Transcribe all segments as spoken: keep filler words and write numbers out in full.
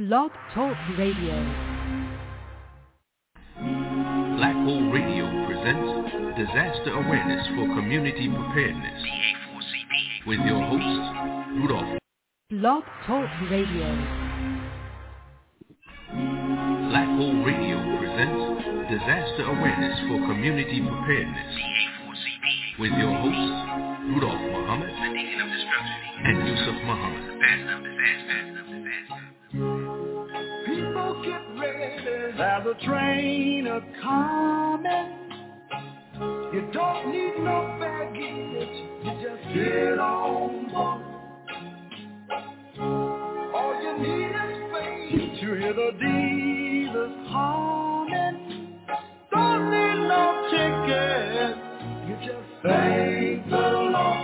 Blog Talk Radio. Black Hole Radio presents Disaster Awareness for Community Preparedness with your host, Rudolph. Blog Talk Radio. Black Hole Radio presents Disaster Awareness for Community Preparedness with your hosts, Rudolph Muhammad and Yusuf Muhammad. People get ready, there's a train a coming. You don't need no baggage, you just get on board. All you need is faith to hear the dealers humming. Don't need no ticket, you just thank the Lord.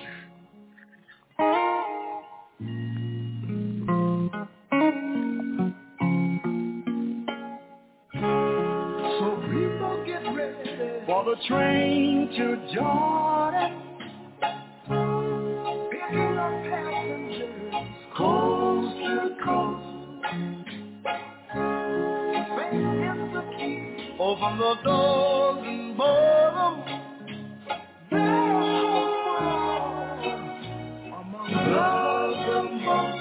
So people get ready for the train to Jordan, picking up passengers coast to coast. Faith is the key, open the doors and board them. They're home among brothers and sisters.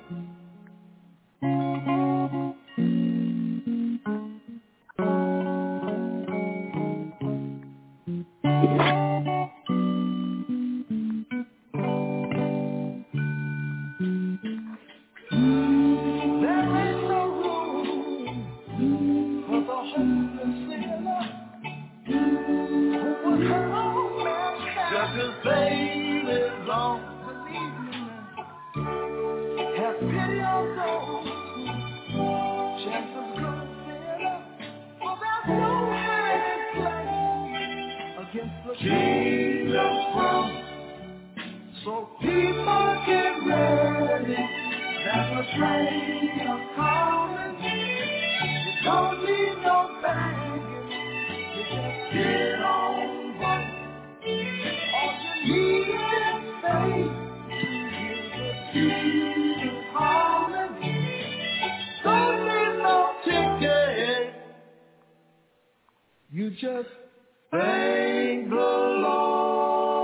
You just thank the Lord.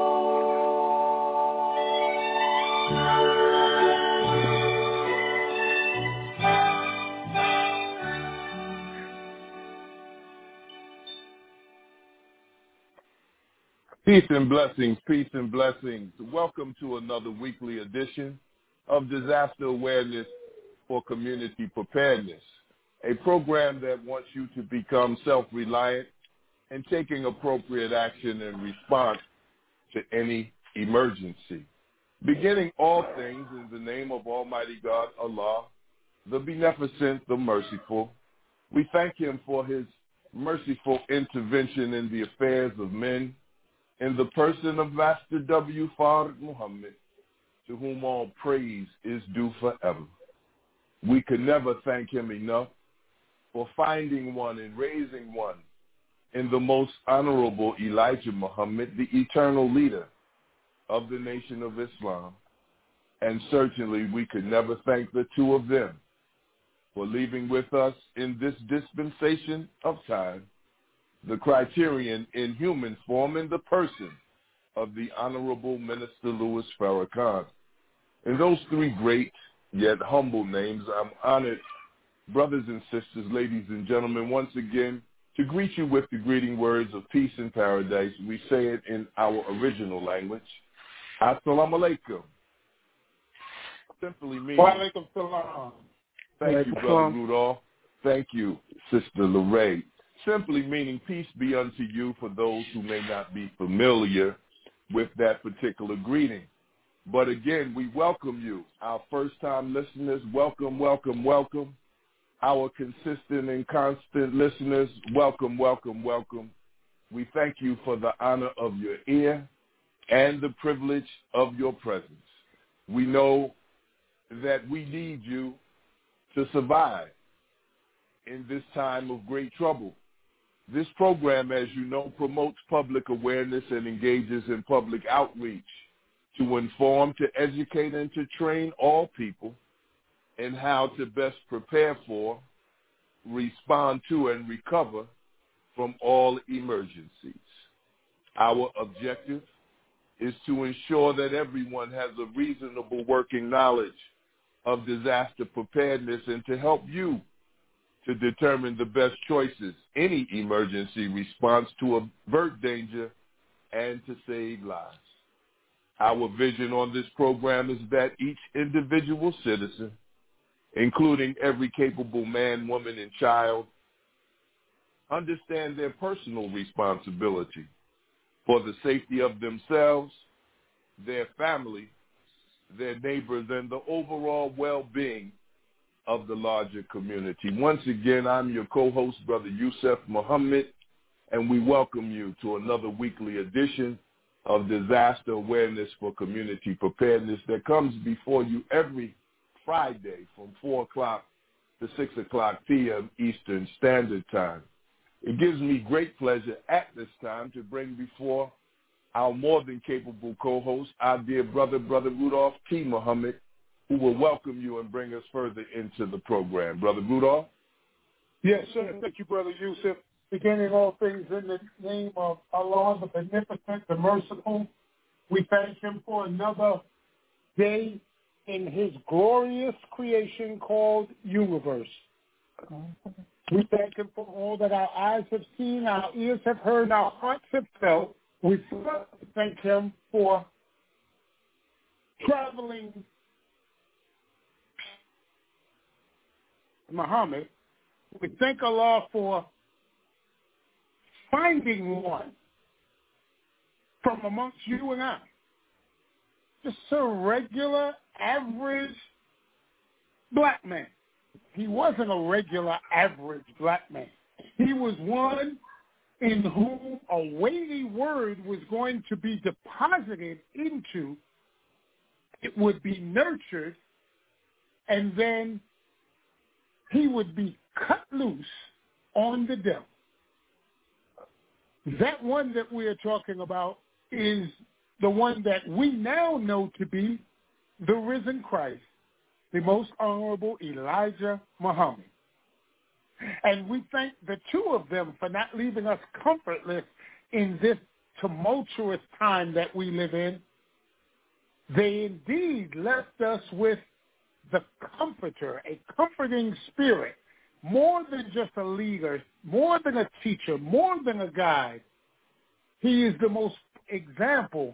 Peace and blessings, peace and blessings. Welcome to another weekly edition of Disaster Awareness for Community Preparedness, a program that wants you to become self-reliant and taking appropriate action in response to any emergency. Beginning all things in the name of Almighty God, Allah, the Beneficent, the Merciful, we thank Him for His merciful intervention in the affairs of men, in the person of Master W. Fard Muhammad, to whom all praise is due forever. We could never thank Him enough for finding one and raising one in the most honorable Elijah Muhammad, the eternal leader of the Nation of Islam. And certainly we could never thank the two of them for leaving with us in this dispensation of time the criterion in human form in the person of the Honorable Minister Louis Farrakhan. In those three great yet humble names, I'm honored, brothers and sisters, ladies and gentlemen, once again, to greet you with the greeting words of peace and paradise. We say it in our original language. Assalamu alaikum. Simply meaning. Wa alaikum salam. Thank you, Brother Rudolph. Thank you, Sister Lorraine. Simply meaning peace be unto you for those who may not be familiar with that particular greeting. But again, we welcome you. Our first-time listeners, welcome, welcome, welcome. Our consistent and constant listeners, welcome, welcome, welcome. We thank you for the honor of your ear and the privilege of your presence. We know that we need you to survive in this time of great trouble. This program, as you know, promotes public awareness and engages in public outreach to inform, to educate, and to train all people and how to best prepare for, respond to, and recover from all emergencies. Our objective is to ensure that everyone has a reasonable working knowledge of disaster preparedness and to help you to determine the best choices, any emergency response to avert danger and to save lives. Our vision on this program is that each individual citizen, including every capable man, woman, and child, understand their personal responsibility for the safety of themselves, their family, their neighbors, and the overall well-being of the larger community. Once again, I'm your co-host, Brother Yusuf Muhammad, and we welcome you to another weekly edition of Disaster Awareness for Community Preparedness that comes before you every Friday from four o'clock to six o'clock p.m. Eastern Standard Time. It gives me great pleasure at this time to bring before our more than capable co-host, our dear brother, Brother Rudolph T. Muhammad, who will welcome you and bring us further into the program. Brother Rudolph? Yes, sir. Thank you, Brother Yusuf. Beginning all things in the name of Allah, the Beneficent, the Merciful, we thank him for another day in his glorious creation called universe. We thank him for all that our eyes have seen, our ears have heard, our hearts have felt. We thank him for traveling Muhammad. We thank Allah for finding one from amongst you and I. Just a regular, average black man. He wasn't a regular, average black man. He was one in whom a weighty word was going to be deposited into. It would be nurtured, and then he would be cut loose on the devil. That one that we are talking about is the one that we now know to be the risen Christ, the most honorable Elijah Muhammad. And we thank the two of them for not leaving us comfortless in this tumultuous time that we live in. They indeed left us with the comforter, a comforting spirit, more than just a leader, more than a teacher, more than a guide. He is the most example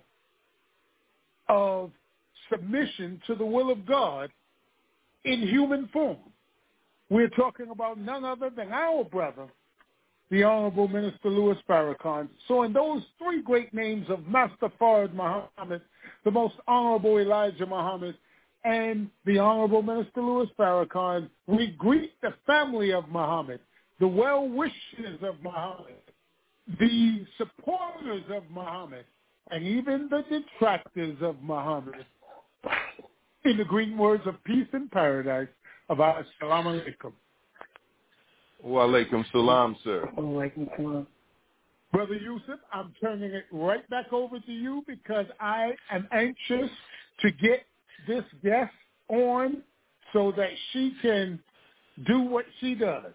of submission to the will of God in human form. We're talking about none other than our brother, the Honorable Minister Louis Farrakhan. So in those three great names of Master Fard Muhammad, the most honorable Elijah Muhammad, and the Honorable Minister Louis Farrakhan, we greet the family of Muhammad, the well-wishers of Muhammad, the supporters of Muhammad, and even the detractors of Muhammad. In the green words of peace and paradise of our Assalamu alaikum. Wa alaikum salam, sir. Wa alaikum salam. Brother Yusuf, I'm turning it right back over to you because I am anxious to get this guest on so that she can do what she does.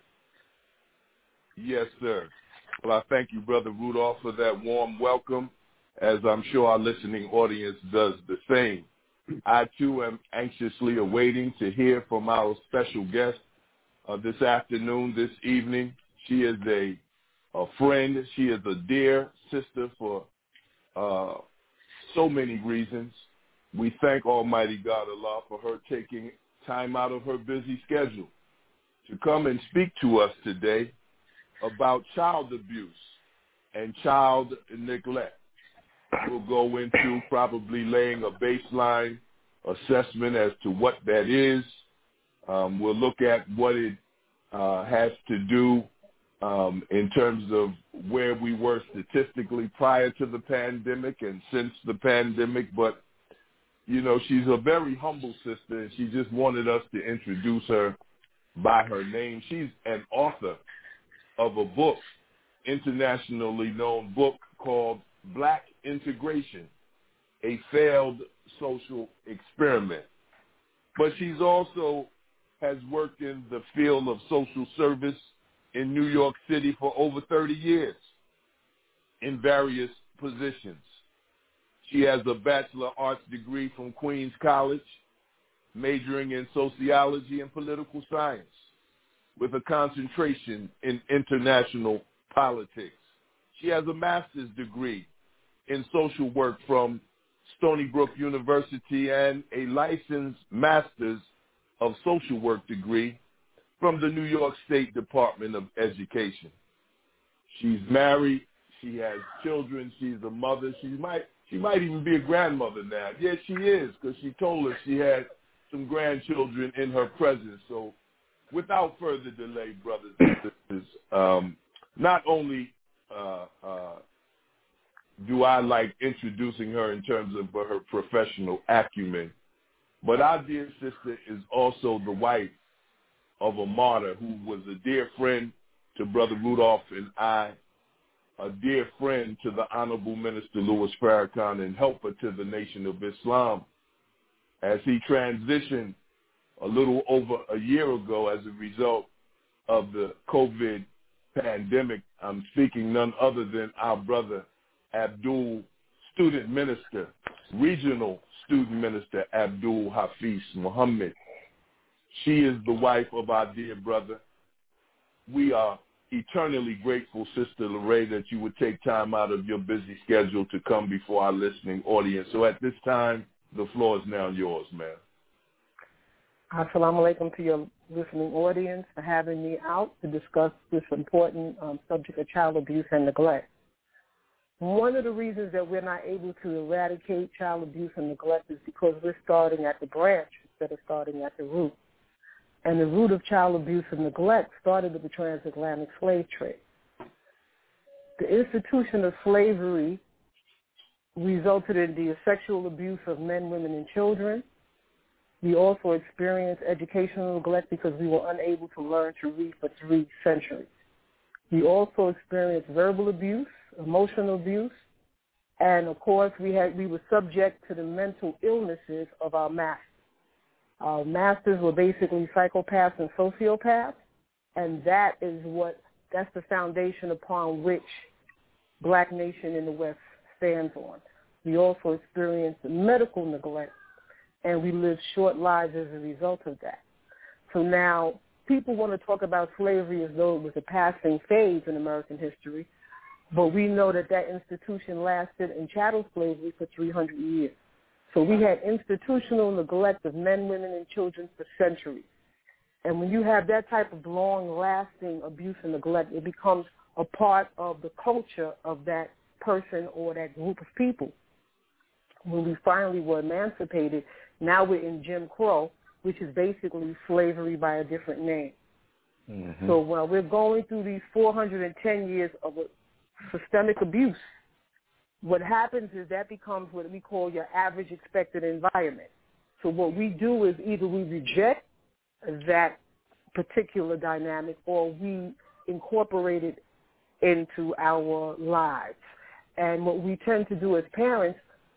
Yes, sir. Well, I thank you, Brother Rudolph, for that warm welcome, as I'm sure our listening audience does the same. I, too, am anxiously awaiting to hear from our special guest uh, this afternoon, this evening. She is a, a friend. She is a dear sister for uh, so many reasons. We thank Almighty God Allah for her taking time out of her busy schedule to come and speak to us today about child abuse and child neglect. We'll go into probably laying a baseline assessment as to what that is. Um, we'll look at what it uh, has to do um, in terms of where we were statistically prior to the pandemic and since the pandemic. But, you know, she's a very humble sister, and she just wanted us to introduce her by her name. She's an author of a book, internationally known book called Black Integration, a Failed Social Experiment. But she's also has worked in the field of social service in New York City for over thirty years in various positions. She has a Bachelor of Arts degree from Queens College, majoring in sociology and political science, with a concentration in international politics. She has a master's degree in social work from Stony Brook University and a licensed master's of social work degree from the New York State Department of Education. She's married. She has children. She's a mother. She might she might even be a grandmother now. Yes, she is, because she told us she had some grandchildren in her presence. So without further delay, brothers and sisters, um, not only uh, uh, do I like introducing her in terms of her professional acumen, but our dear sister is also the wife of a martyr who was a dear friend to Brother Rudolph and I, a dear friend to the Honorable Minister Louis Farrakhan, and helper to the Nation of Islam as he transitioned a little over a year ago as a result of the COVID pandemic. I'm speaking none other than our brother Abdul, student minister, regional student minister Abdul Hafiz Muhammad. She is the wife of our dear brother. We are eternally grateful, Sister Lorraine, that you would take time out of your busy schedule to come before our listening audience. So at this time, the floor is now yours, ma'am. Assalamu alaikum to your listening audience for having me out to discuss this important um, subject of child abuse and neglect. One of the reasons that we're not able to eradicate child abuse and neglect is because we're starting at the branch instead of starting at the root. And the root of child abuse and neglect started with the transatlantic slave trade. The institution of slavery resulted in the sexual abuse of men, women, and children. We also experienced educational neglect because we were unable to learn to read for three centuries. We also experienced verbal abuse, emotional abuse, and of course we had we were subject to the mental illnesses of our masters. Our masters were basically psychopaths and sociopaths, and that is what that's the foundation upon which Black Nation in the West stands on. We also experienced medical neglect, and we lived short lives as a result of that. So now people want to talk about slavery as though it was a passing phase in American history, but we know that that institution lasted in chattel slavery for three hundred years. So we had institutional neglect of men, women, and children for centuries. And when you have that type of long-lasting abuse and neglect, it becomes a part of the culture of that person or that group of people. When we finally were emancipated, now we're in Jim Crow, which is basically slavery by a different name. Mm-hmm. So while we're going through these four hundred ten years of a systemic abuse, what happens is that becomes what we call your average expected environment. So what we do is either we reject that particular dynamic or we incorporate it into our lives. And what we tend to do as parents,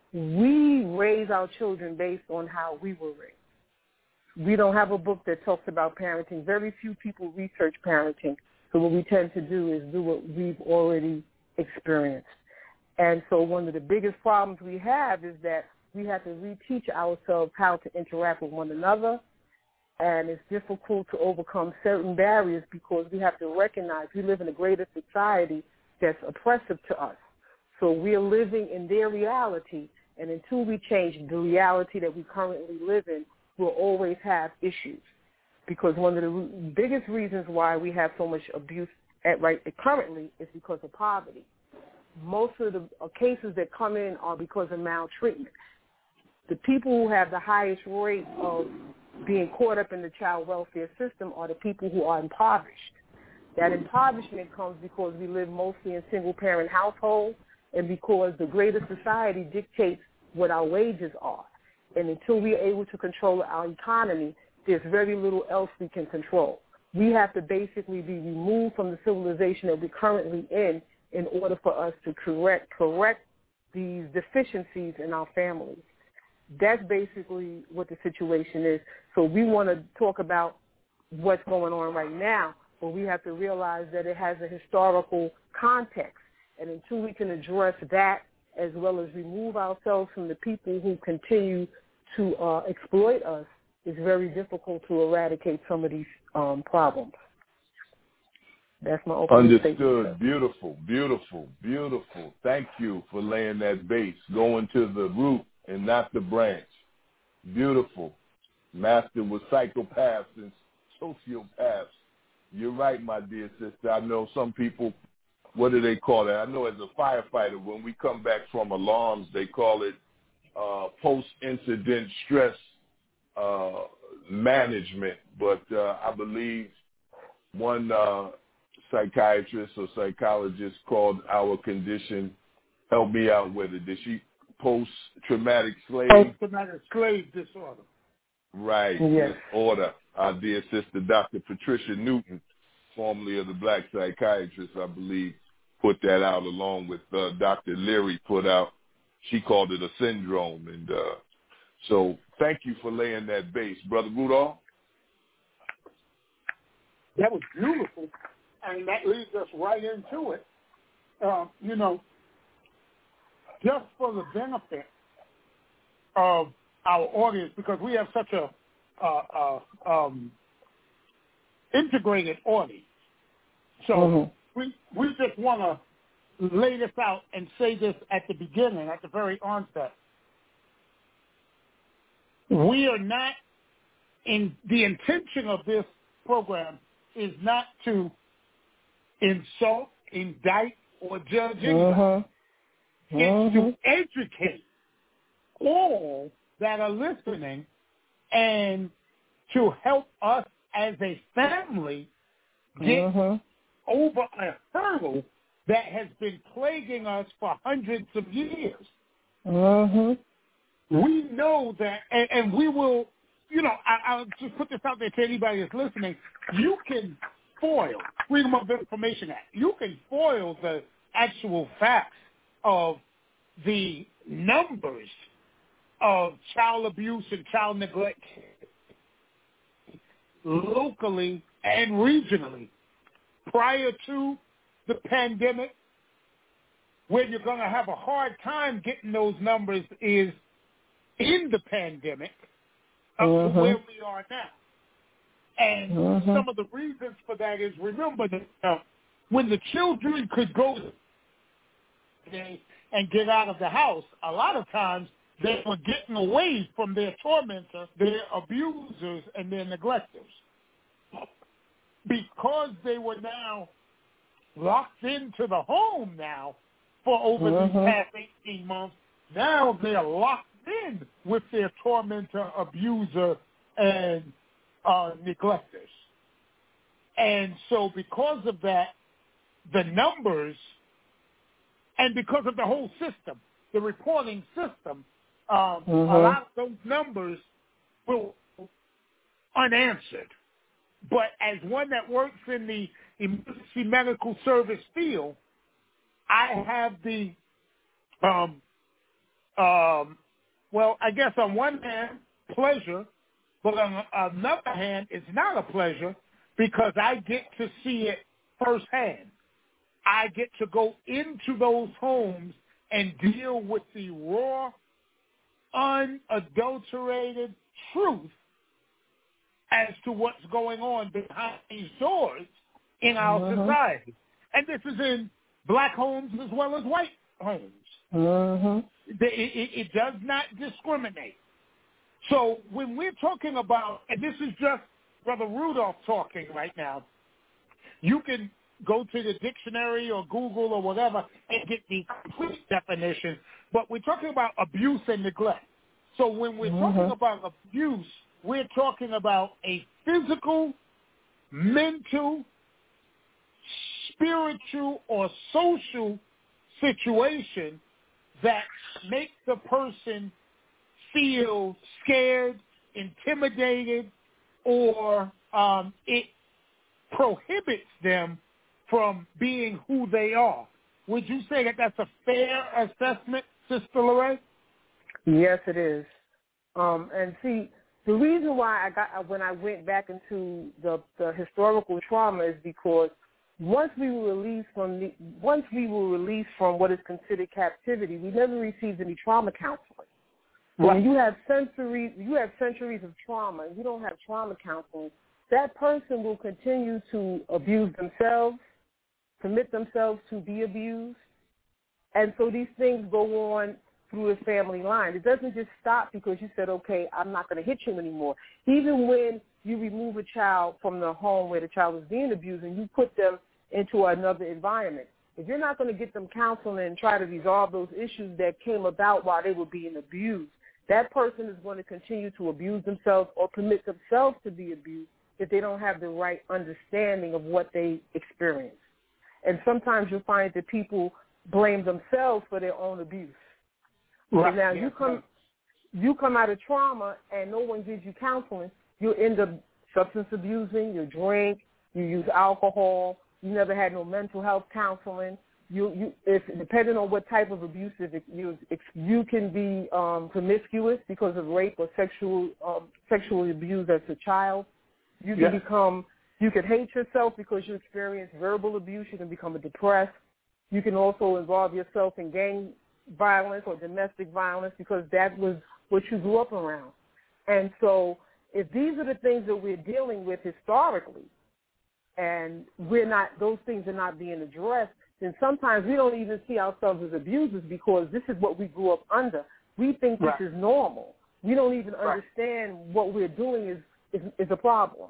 we raise our children based on how we were raised. We don't have a book that talks about parenting. Very few people research parenting. So what we tend to do is do what we've already experienced. And so one of the biggest problems we have is that we have to reteach ourselves how to interact with one another, and it's difficult to overcome certain barriers because we have to recognize we live in a greater society that's oppressive to us. So we're living in their reality, and until we change the reality that we currently live in, we'll always have issues. Because one of the biggest reasons why we have so much abuse at right currently is because of poverty. Most of the cases that come in are because of maltreatment. The people who have the highest rate of being caught up in the child welfare system are the people who are impoverished. That impoverishment comes because we live mostly in single-parent households and because the greater society dictates what our wages are. And until we are able to control our economy, there's very little else we can control. We have to basically be removed from the civilization that we're currently in in order for us to correct correct these deficiencies in our families. That's basically what the situation is. So we want to talk about what's going on right now, but we have to realize that it has a historical context. And until we can address that, as well as remove ourselves from the people who continue to uh, exploit us, it's very difficult to eradicate some of these um, problems. That's my opening Understood. statement. Beautiful, beautiful, beautiful. Thank you for laying that base, going to the root and not the branch. Beautiful. Master with psychopaths and sociopaths. You're right, my dear sister. I know some people, what do they call that? I know as a firefighter, when we come back from alarms, they call it uh, post-incident stress uh, management. But uh, I believe one uh, psychiatrist or psychologist called our condition, help me out with it, did she post-traumatic slave? Post-traumatic slave disorder. Right, Yes. disorder. Our dear sister, Doctor Patricia Newton, formerly of the Black Psychiatrist, I believe, put that out along with uh, Doctor Leary put out. She called it a syndrome. And uh, so thank you for laying that base. Brother Rudolph? That was beautiful, and that leads us right into it. Uh, you know, just for the benefit of our audience, because we have such a uh, uh, um, integrated audience. So mm-hmm. we we just want to lay this out and say this at the beginning, at the very onset. We are not in the intention of this program is not to insult, indict, or judge anybody. Mm-hmm. It's mm-hmm. to educate all that are listening and to help us as a family get mm-hmm. over a hurdle that has been plaguing us for hundreds of years. Mm-hmm. We know that, and, and we will, you know, I, I'll just put this out there to anybody that's listening. You can foil, Freedom of Information Act, you can foil the actual facts of the numbers of child abuse and child neglect locally and regionally. Prior to the pandemic, where you're going to have a hard time getting those numbers is in the pandemic up mm-hmm. to where we are now. And mm-hmm. some of the reasons for that is, remember, that uh, when the children could go and get out of the house, a lot of times they were getting away from their tormentor, their abusers, and their neglectors. Because they were now locked into the home now for over mm-hmm. these past eighteen months, now they're locked in with their tormentor, abuser, and uh, neglectors. And so because of that, the numbers, and because of the whole system, the reporting system, um, mm-hmm. a lot of those numbers were unanswered. But as one that works in the emergency medical service field, I have the, um, um, well, I guess on one hand, pleasure, but on another hand, it's not a pleasure because I get to see it firsthand. I get to go into those homes and deal with the raw, unadulterated truth as to what's going on behind these doors in our mm-hmm. society. And this is in black homes as well as white homes. Mm-hmm. It, it, it does not discriminate. So when we're talking about, and this is just Brother Rudolph talking right now, you can go to the dictionary or Google or whatever and get the complete definition, but we're talking about abuse and neglect. So when we're mm-hmm. talking about abuse, we're talking about a physical, mental, spiritual, or social situation that makes the person feel scared, intimidated, or um, it prohibits them from being who they are. Would you say that that's a fair assessment, Sister Lorraine? Yes, it is. Um, and see, the reason why I got when I went back into the, the historical trauma is because once we were released from the, once we were released from what is considered captivity, we never received any trauma counseling. Right. When you have centuries, you have centuries of trauma, and you don't have trauma counseling, that person will continue to abuse themselves, permit themselves to be abused, and so these things go on through the family line. It doesn't just stop because you said, okay, I'm not going to hit you anymore. Even when you remove a child from the home where the child is being abused and you put them into another environment, if you're not going to get them counseling and try to resolve those issues that came about while they were being abused, that person is going to continue to abuse themselves or permit themselves to be abused if they don't have the right understanding of what they experience. And sometimes you'll find that people blame themselves for their own abuse. Right. So now yeah. you come you come out of trauma and no one gives you counseling, you end up substance abusing, you drink, you use alcohol, you never had no mental health counseling. You, you, if depending on what type of abuse, if you, if you can be um, promiscuous because of rape or sexual um, sexually abused as a child. You can yeah. become, you can hate yourself because you experience verbal abuse. You can become depressed. You can also involve yourself in gang violence or domestic violence because that was what you grew up around. And so, if these are the things that we're dealing with historically, and we're not, those things are not being addressed, then sometimes we don't even see ourselves as abusers because this is what we grew up under. We think right. this is normal. We don't even right. understand what we're doing is, is, is a problem.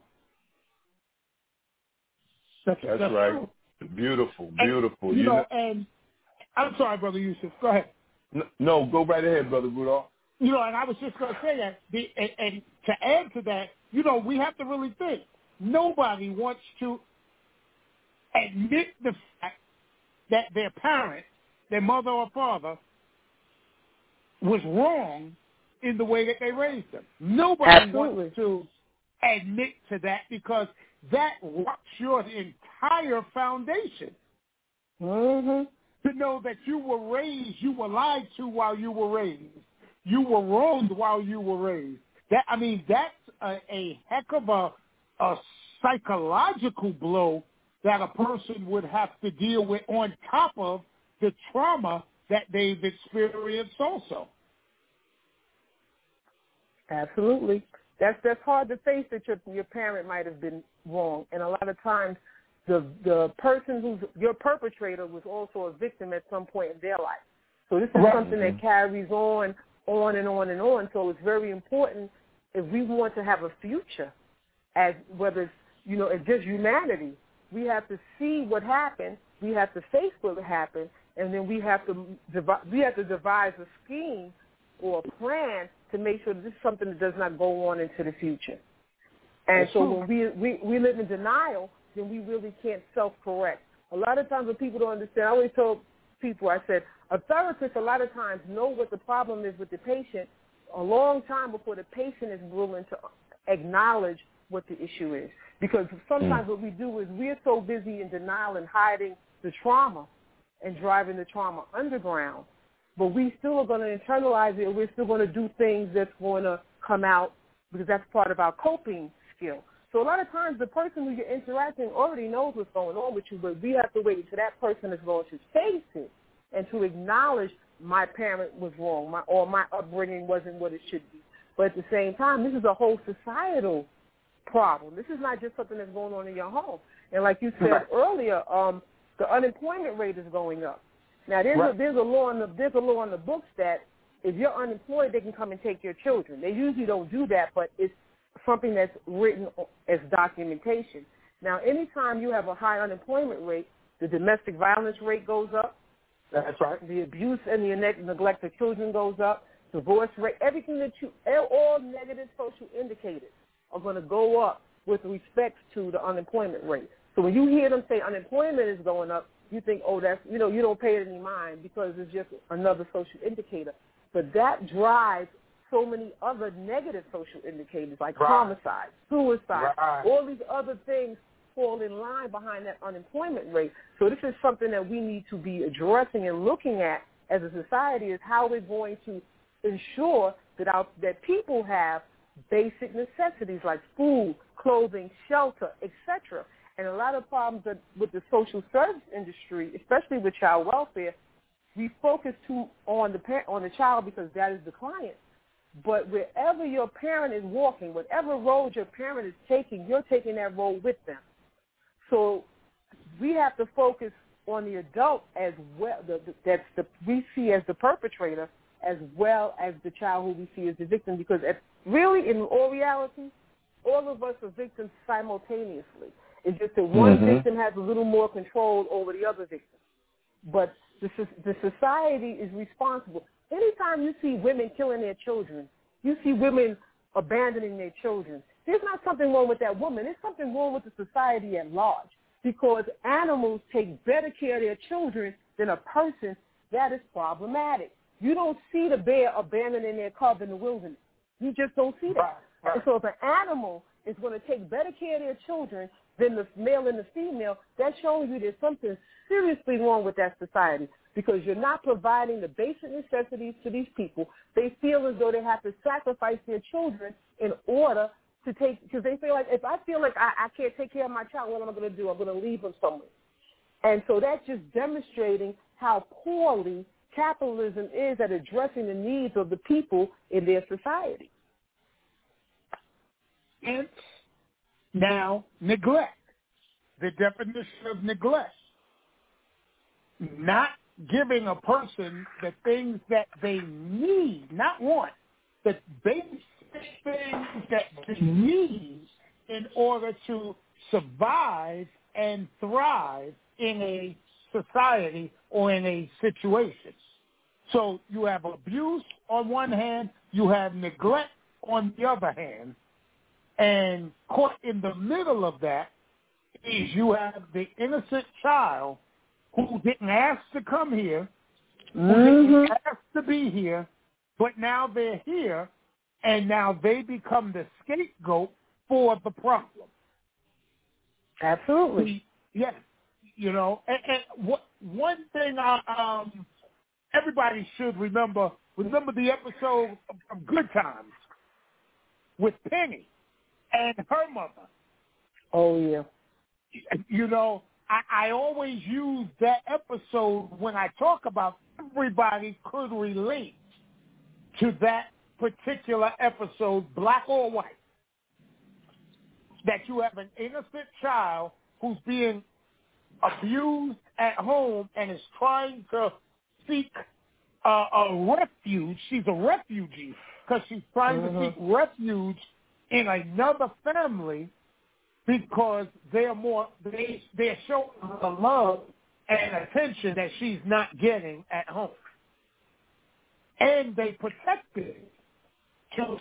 That's, that's, that's right. True. Beautiful, beautiful. And, you, you know, know, and I'm sorry, Brother Yusuf. Go ahead. No, no, go right ahead, Brother Rudolph. You know, and I was just going to say that, the, and, and to add to that, you know, we have to really think. Nobody wants to admit the fact that their parent, their mother or father, was wrong in the way that they raised them. Nobody Absolutely. wants to admit to that because that rocks your entire foundation. Mm-hmm. To know that you were raised, you were lied to while you were raised. You were wronged while you were raised. That I mean, that's a, a heck of a, a psychological blow that a person would have to deal with on top of the trauma that they've experienced also. Absolutely. That's that's hard to face that your your parent might have been wrong. And a lot of times the the person who's your perpetrator was also a victim at some point in their life. So this is right. something that carries on, on and on and on. So it's very important if we want to have a future, as whether it's, you know, it's just humanity, we have to see what happened, we have to face what happened, and then we have to we have to devise a scheme or a plan to make sure that this is something that does not go on into the future. And That's so true. when we, we we live in denial, then we really can't self-correct. A lot of times when people don't understand, I always tell people, I said, a therapist a lot of times know what the problem is with the patient a long time before the patient is willing to acknowledge what the issue is. Because sometimes mm. what we do is we're so busy in denial and hiding the trauma and driving the trauma underground, but we still are going to internalize it, and we're still going to do things that's going to come out because that's part of our coping skill. So a lot of times the person who you're interacting already knows what's going on with you, but we have to wait until that person is going to face it and to acknowledge my parent was wrong, my, or my upbringing wasn't what it should be. But at the same time, this is a whole societal problem. This is not just something that's going on in your home. And like you said right. earlier, um, the unemployment rate is going up. Now there's right. a there's a law in the there's a law in the books that if you're unemployed, they can come and take your children. They usually don't do that, but it's something that's written as documentation. Now, anytime you have a high unemployment rate, the domestic violence rate goes up. That's right. The abuse and the neglect of children goes up. Divorce rate, everything that you, all negative social indicators are going to go up with respect to the unemployment rate. So when you hear them say unemployment is going up, you think, oh, that's, you know, you don't pay it any mind because it's just another social indicator. But that drives so many other negative social indicators like right. homicide, suicide, right. all these other things fall in line behind that unemployment rate. So this is something that we need to be addressing and looking at as a society, is how we're going to ensure that our, that people have basic necessities like food, clothing, shelter, et cetera. And a lot of problems that, with the social service industry, especially with child welfare, we focus too on the parent, on the child because that is the client. But wherever your parent is walking, whatever road your parent is taking, you're taking that road with them. So we have to focus on the adult as well, the, the, that's the, we see as the perpetrator, as well as the child who we see as the victim, because at, really, in all reality, all of us are victims simultaneously. It's just that one mm-hmm. victim has a little more control over the other victim. But the, the society is responsible. Anytime you see women killing their children, you see women abandoning their children, there's not something wrong with that woman. There's something wrong with the society at large, because animals take better care of their children than a person. That is problematic. You don't see the bear abandoning their cub in the wilderness. You just don't see that. Right, right. And so if an animal is going to take better care of their children than the male and the female, that shows you there's something seriously wrong with that society, because you're not providing the basic necessities to these people. They feel as though they have to sacrifice their children in order to take, because they feel like, if I feel like I, I can't take care of my child, what am I going to do? I'm going to leave him somewhere. And so that's just demonstrating how poorly capitalism is at addressing the needs of the people in their society. And now, neglect. The definition of neglect. Not giving a person the things that they need, not want, the basic things that they need in order to survive and thrive in a society or in a situation. So you have abuse on one hand, you have neglect on the other hand, and caught in the middle of that is you have the innocent child who didn't ask to come here, who mm-hmm. didn't ask to be here, but now they're here, and now they become the scapegoat for the problem. Absolutely. Yes. You know, and, and what, one thing I, um, everybody should remember, remember the episode of, of Good Times with Penny and her mother. Oh, yeah. You know, I, I always use that episode when I talk about everybody could relate to that particular episode, black or white, that you have an innocent child who's being abused at home and is trying to seek uh, a refuge. She's a refugee because she's trying mm-hmm. to seek refuge in another family because they're more they they're showing the love and attention that she's not getting at home, and they protected children.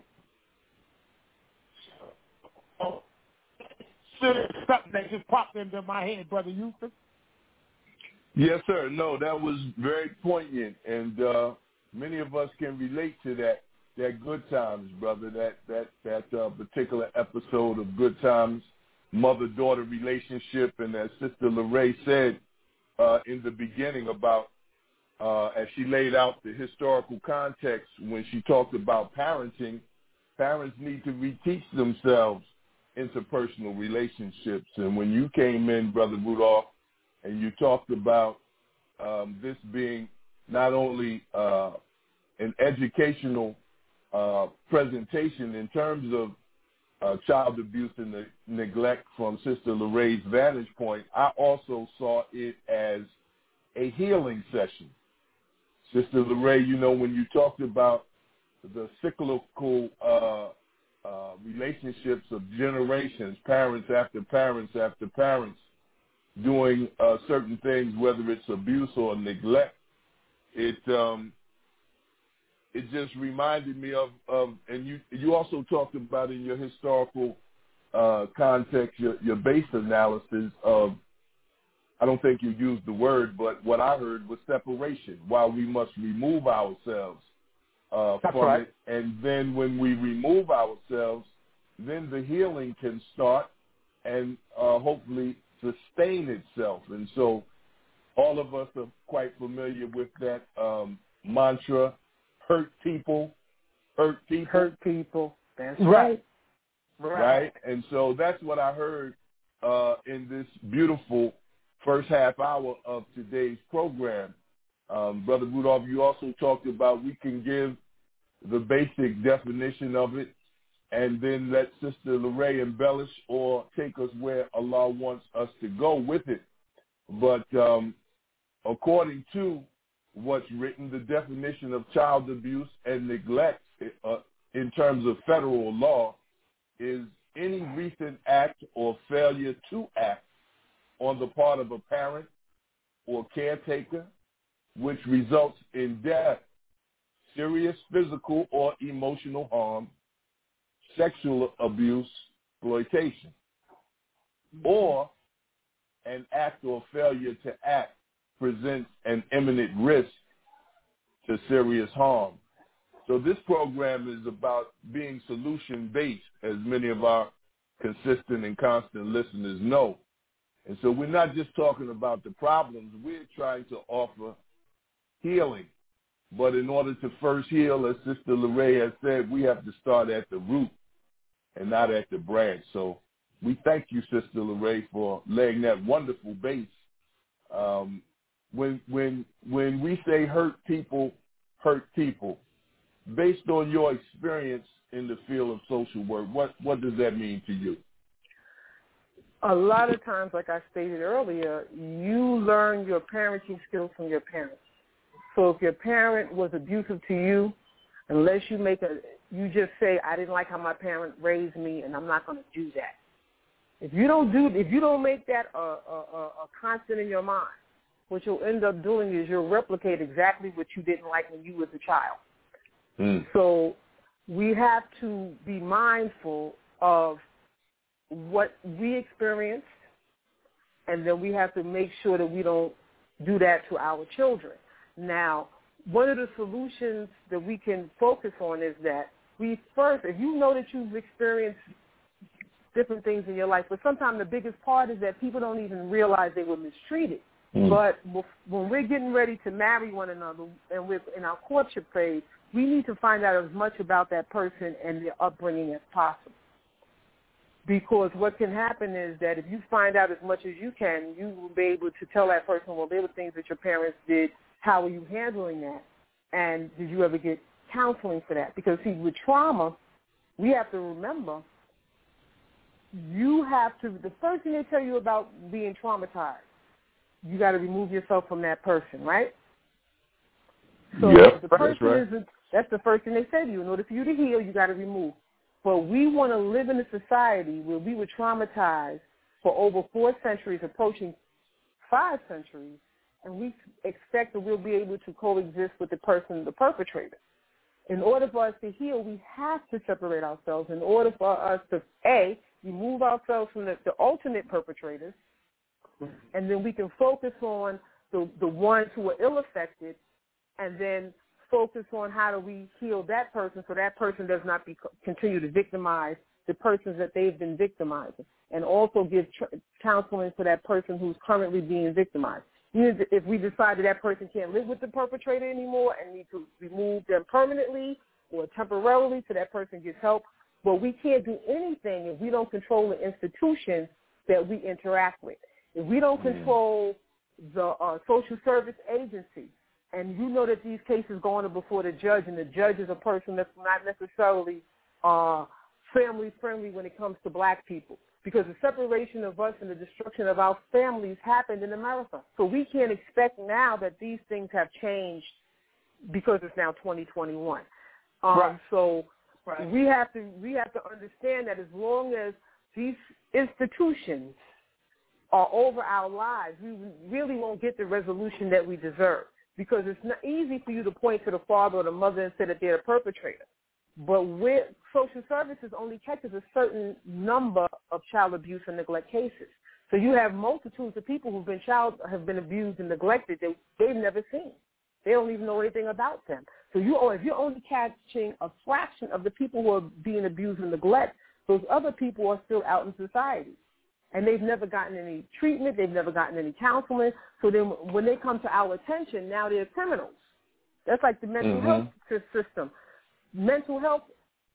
So, something that just popped into my head, Brother Yusuf. Yes, sir. No, that was very poignant, and uh, many of us can relate to that. That Good Times, brother. That that that uh, particular episode of Good Times, mother-daughter relationship, and as Sister LaRae said uh, in the beginning about uh, as she laid out the historical context when she talked about parenting, parents need to reteach themselves interpersonal relationships. And when you came in, Brother Rudolph, and you talked about um, this being not only uh, an educational uh, presentation in terms of uh, child abuse and the neglect from Sister LaRae's vantage point, I also saw it as a healing session. Sister LaRae, you know, when you talked about the cyclical uh, uh, relationships of generations, parents after parents after parents, doing uh, certain things, whether it's abuse or neglect, it um, it just reminded me of, of and you you also talked about in your historical uh, context, your, your base analysis of, I don't think you used the word, but what I heard was separation, while we must remove ourselves uh, from right. it. And then when we remove ourselves, then the healing can start and uh, hopefully sustain itself. And so all of us are quite familiar with that um, mantra, hurt people, hurt people. Hurt people. That's right. right. Right? And so that's what I heard uh, in this beautiful first half hour of today's program. Um, Brother Rudolph, you also talked about we can give the basic definition of it and then let Sister LeRae embellish or take us where Allah wants us to go with it. But um, according to what's written, the definition of child abuse and neglect uh, in terms of federal law is any recent act or failure to act on the part of a parent or caretaker which results in death, serious physical or emotional harm, sexual abuse, exploitation, or an act or failure to act presents an imminent risk to serious harm. So this program is about being solution-based, as many of our consistent and constant listeners know. And so we're not just talking about the problems, we're trying to offer healing. But in order to first heal, as Sister LeRae has said, we have to start at the root and not at the branch. So we thank you, Sister LeRae, for laying that wonderful base. Um, when when when we say hurt people, hurt people, based on your experience in the field of social work, what, what does that mean to you? A lot of times, like I stated earlier, you learn your parenting skills from your parents. So if your parent was abusive to you, unless you make a, you just say, I didn't like how my parent raised me, and I'm not going to do that. If you don't do, if you don't make that a, a, a constant in your mind, what you'll end up doing is you'll replicate exactly what you didn't like when you was a child. Mm. So we have to be mindful of what we experienced, and then we have to make sure that we don't do that to our children. Now, one of the solutions that we can focus on is that we first, if you know that you've experienced different things in your life, but sometimes the biggest part is that people don't even realize they were mistreated. Mm. But when we're getting ready to marry one another and we're in our courtship phase, we need to find out as much about that person and their upbringing as possible. Because what can happen is that if you find out as much as you can, you will be able to tell that person, well, there were things that your parents did. How are you handling that? And did you ever get counseling for that? Because, see, with trauma, we have to remember, you have to, the first thing they tell you about being traumatized, you got to remove yourself from that person, right? So yep, the person that's right. isn't, that's the first thing they say to you. In order for you to heal, you got to remove. But we want to live in a society where we were traumatized for over four centuries, approaching five centuries, and we expect that we'll be able to coexist with the person, the perpetrator. In order for us to heal, we have to separate ourselves. In order for us to, A, remove ourselves from the, the alternate perpetrators, and then we can focus on the, the ones who are ill-affected, and then focus on how do we heal that person so that person does not be, continue to victimize the persons that they've been victimizing, and also give tr- counseling to that person who's currently being victimized. If we decide that that person can't live with the perpetrator anymore and need to remove them permanently or temporarily so that person gets help, but we can't do anything if we don't control the institutions that we interact with. If we don't control the uh, social service agency, and you know that these cases go on before the judge, and the judge is a person that's not necessarily uh, family-friendly when it comes to black people, because the separation of us and the destruction of our families happened in America. So we can't expect now that these things have changed because it's now twenty twenty-one. Um, right. So right. we have to we have to understand that as long as these institutions are over our lives, we really won't get the resolution that we deserve. Because it's not easy for you to point to the father or the mother and say that they're a perpetrator. But with social services only catches a certain number of child abuse and neglect cases. So you have multitudes of people who've been child have been abused and neglected that they've never seen. They don't even know anything about them. So you, if you're only catching a fraction of the people who are being abused and neglected, those other people are still out in society. And they've never gotten any treatment. They've never gotten any counseling. So then when they come to our attention, now they're criminals. That's like the mental mm-hmm. health system. Mental health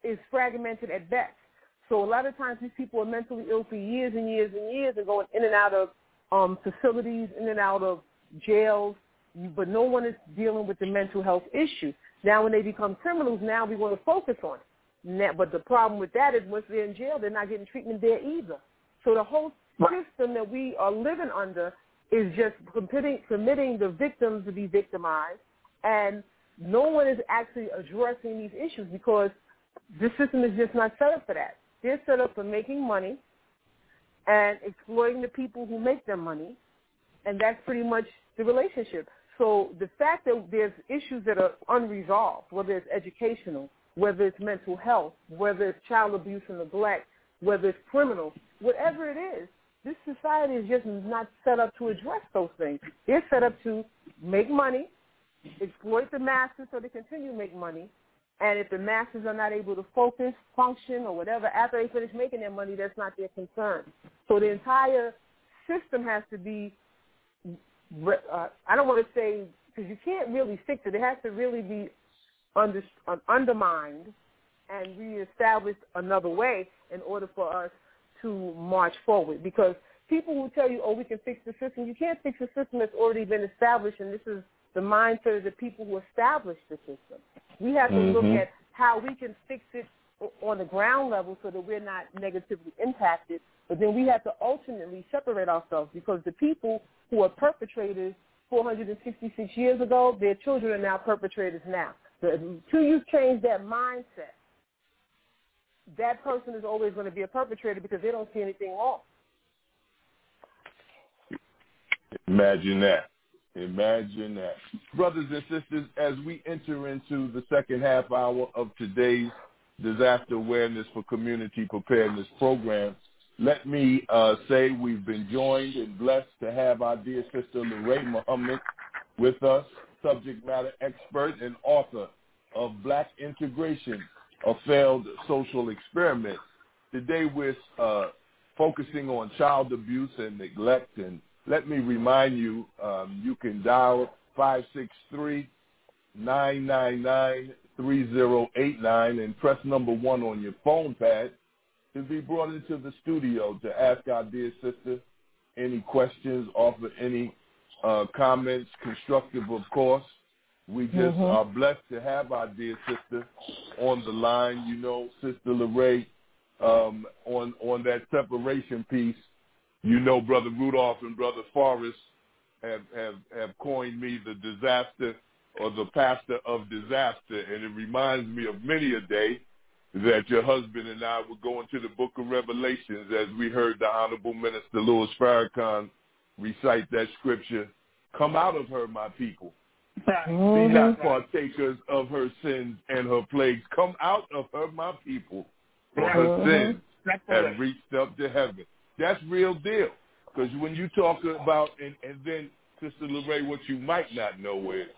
is fragmented at best. So a lot of times these people are mentally ill for years and years and years and going in and out of um, facilities, in and out of jails, but no one is dealing with the mental health issue. Now when they become criminals, now we want to focus on it. Now, but the problem with that is once they're in jail, they're not getting treatment there either. So the whole system that we are living under is just permitting, permitting the victims to be victimized, and no one is actually addressing these issues because this system is just not set up for that. They're set up for making money and exploiting the people who make their money, and that's pretty much the relationship. So the fact that there's issues that are unresolved, whether it's educational, whether it's mental health, whether it's child abuse and neglect, whether it's criminal, whatever it is, this society is just not set up to address those things. They're set up to make money, exploit the masses so they continue to make money, and if the masses are not able to focus, function, or whatever, after they finish making their money, that's not their concern. So the entire system has to be, uh, I don't want to say, because you can't really fix it. It has to really be under, uh, undermined and reestablished another way in order for us to march forward. Because people who tell you, oh, we can fix the system, you can't fix the system that's already been established, and this is the mindset of the people who established the system. We have to mm-hmm. look at how we can fix it on the ground level so that we're not negatively impacted, but then we have to ultimately separate ourselves because the people who are perpetrators four hundred sixty-six years ago, their children are now perpetrators now. So until you change that mindset, that person is always going to be a perpetrator because they don't see anything wrong. Imagine that. Imagine that. Brothers and sisters, as we enter into the second half hour of today's Disaster Awareness for Community Preparedness program, let me uh, say we've been joined and blessed to have our dear sister Lorraine Muhammad with us, subject matter expert and author of Black Integration, a Failed Social Experiment. Today we're uh, focusing on child abuse and neglect, and let me remind you, um, you can dial five six three, nine nine nine, three zero eight nine and press number one on your phone pad to be brought into the studio to ask our dear sister any questions, offer any uh, comments, constructive, of course. We just mm-hmm. are blessed to have our dear sister on the line. You know, Sister Lorraine, um, on, on that separation piece, you know, Brother Rudolph and Brother Forrest have, have, have coined me the disaster or the pastor of disaster, and it reminds me of many a day that your husband and I were going to the book of Revelations as we heard the Honorable Minister Louis Farrakhan recite that scripture, "Come out of her, my people. Be not partakers of her sins and her plagues. Come out of her, my people, for her sins have reached up to heaven." That's real deal. Because when you talk about, and, and then, Sister Lorraine, what you might not know is,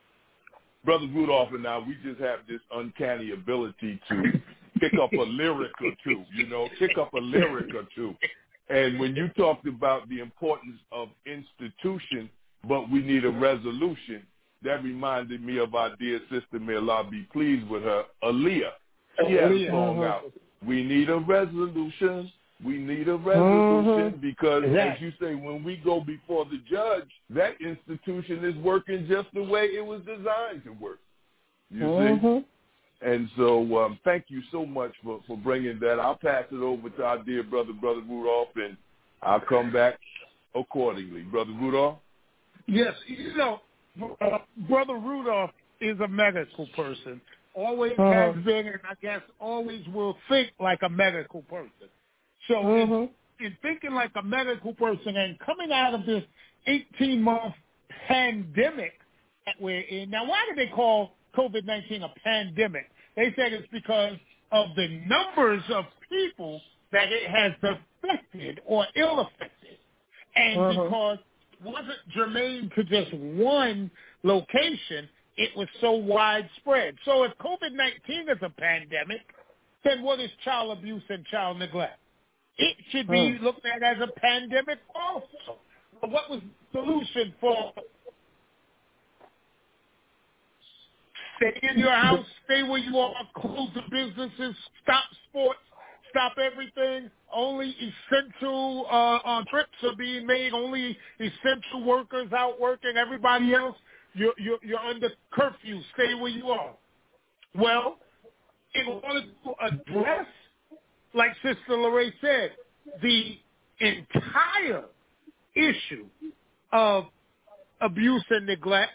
Brother Rudolph and I, we just have this uncanny ability to pick up a lyric or two, you know, pick up a lyric or two. And when you talked about the importance of institution, but we need a resolution, that reminded me of our dear sister, may Allah be pleased with her, Aaliyah. She had a song out. We need a resolution. We need a resolution mm-hmm. because, exactly. as you say, when we go before the judge, that institution is working just the way it was designed to work. You mm-hmm. see? And so um, thank you so much for, for bringing that. I'll pass it over to our dear brother, Brother Rudolph, and I'll come back accordingly. Brother Rudolph? Yes. You know, uh, Brother Rudolph is a medical person. Always uh-huh. has been, and I guess always will think like a medical person. So mm-hmm. in, in thinking like a medical person and coming out of this eighteen-month pandemic that we're in, now why do they call COVID nineteen a pandemic? They said it's because of the numbers of people that it has affected or ill-affected, and mm-hmm. because it wasn't germane to just one location, it was so widespread. So if COVID nineteen is a pandemic, then what is child abuse and child neglect? It should be hmm. looked at as a pandemic also. But what was the solution for Stay in your house. Stay where you are. Close the businesses. Stop sports. Stop everything. Only essential uh, uh, trips are being made. Only essential workers out working. Everybody else, you're, you're, you're under curfew. Stay where you are. Well, in order to address, like Sister Lorraine said, the entire issue of abuse and neglect,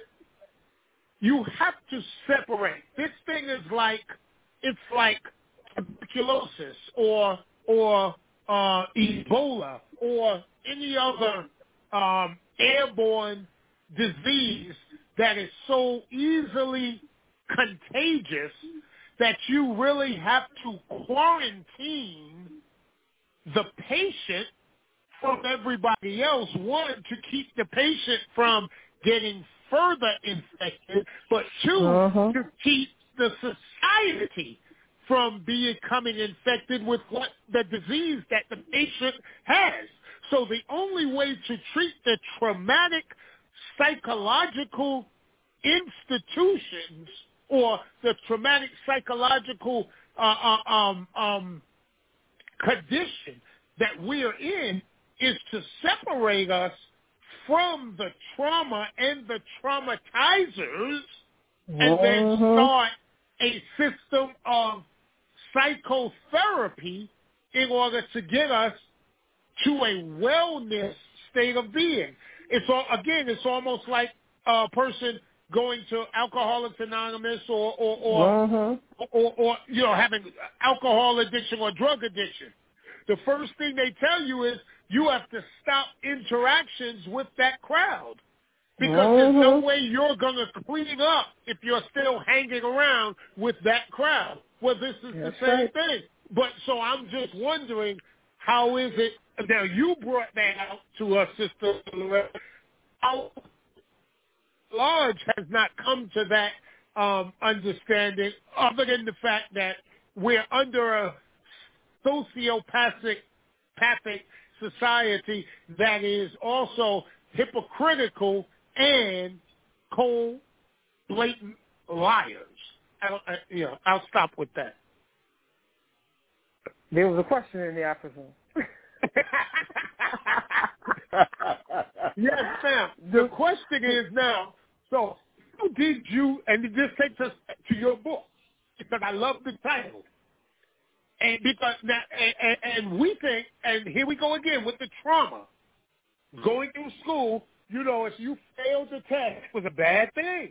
you have to separate. This thing is like, it's like tuberculosis or or uh, Ebola or any other um, airborne disease that is so easily contagious that you really have to quarantine the patient from everybody else. One, to keep the patient from getting further infected, but two, uh-huh. to keep the society from becoming infected with what the disease that the patient has. So the only way to treat the traumatic psychological institutions or the traumatic psychological uh, uh, um, um, condition that we are in is to separate us from the trauma and the traumatizers and then start a system of psychotherapy in order to get us to a wellness state of being. It's all, again, it's almost like a person going to Alcoholics Anonymous or or or, uh-huh. or, or, or you know, having alcohol addiction or drug addiction. The first thing they tell you is you have to stop interactions with that crowd because uh-huh. there's no way you're going to clean up if you're still hanging around with that crowd. Well, this is That's the same right. thing. But so I'm just wondering, how is it, now you brought that out to us, Sister Loretta, how large has not come to that um, understanding other than the fact that we're under a sociopathic pathic society that is also hypocritical and cold, blatant liars. I don't, I, you know, I'll stop with that. There was a question in there, I presume. Yes, ma'am. The question is now, so how did you, and this takes us to your book, because I love the title. And because now, and, and we think, and here we go again with the trauma. Going through school, you know, if you failed the test, it was a bad thing.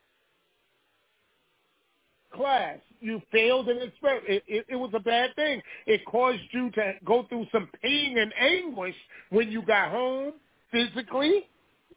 Class, you failed an experiment. It, it, it was a bad thing. It caused you to go through some pain and anguish when you got home, physically,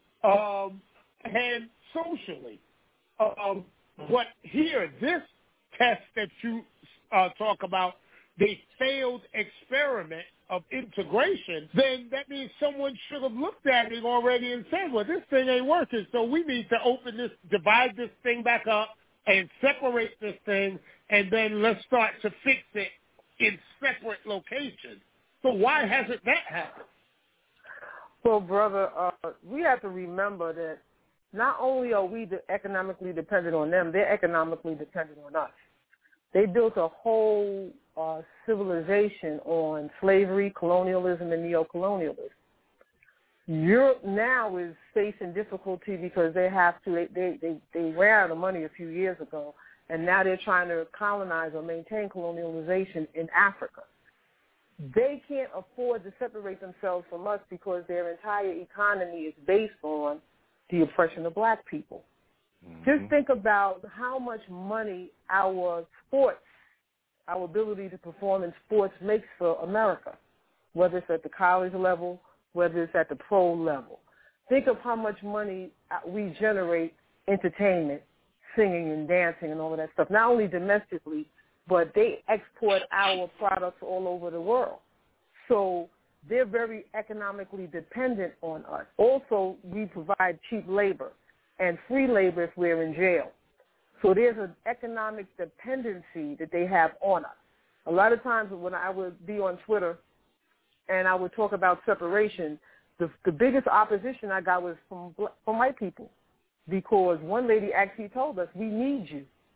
um, and socially. Um, but here, this test that you uh, talk about, the failed experiment of integration, then that means someone should have looked at it already and said, well, this thing ain't working, so we need to open this, divide this thing back up and separate this thing, and then let's start to fix it in separate locations. So why hasn't that happened? Well, brother, uh, we have to remember that not only are we economically dependent on them, they're economically dependent on us. They built a whole uh, civilization on slavery, colonialism, and neocolonialism. Europe now is facing difficulty because they have to, they, they, they, they ran out of money a few years ago, and now they're trying to colonize or maintain colonialization in Africa. They can't afford to separate themselves from us because their entire economy is based on the oppression of black people. Mm-hmm. Just think about how much money our sports, our ability to perform in sports makes for America, whether it's at the college level, whether it's at the pro level. Think of how much money we generate entertainment, singing and dancing and all of that stuff, not only domestically, but they export our products all over the world. So they're very economically dependent on us. Also, we provide cheap labor and free labor if we're in jail. So there's an economic dependency that they have on us. A lot of times when I would be on Twitter and I would talk about separation, the, the biggest opposition I got was from from white people, because one lady actually told us, we need you.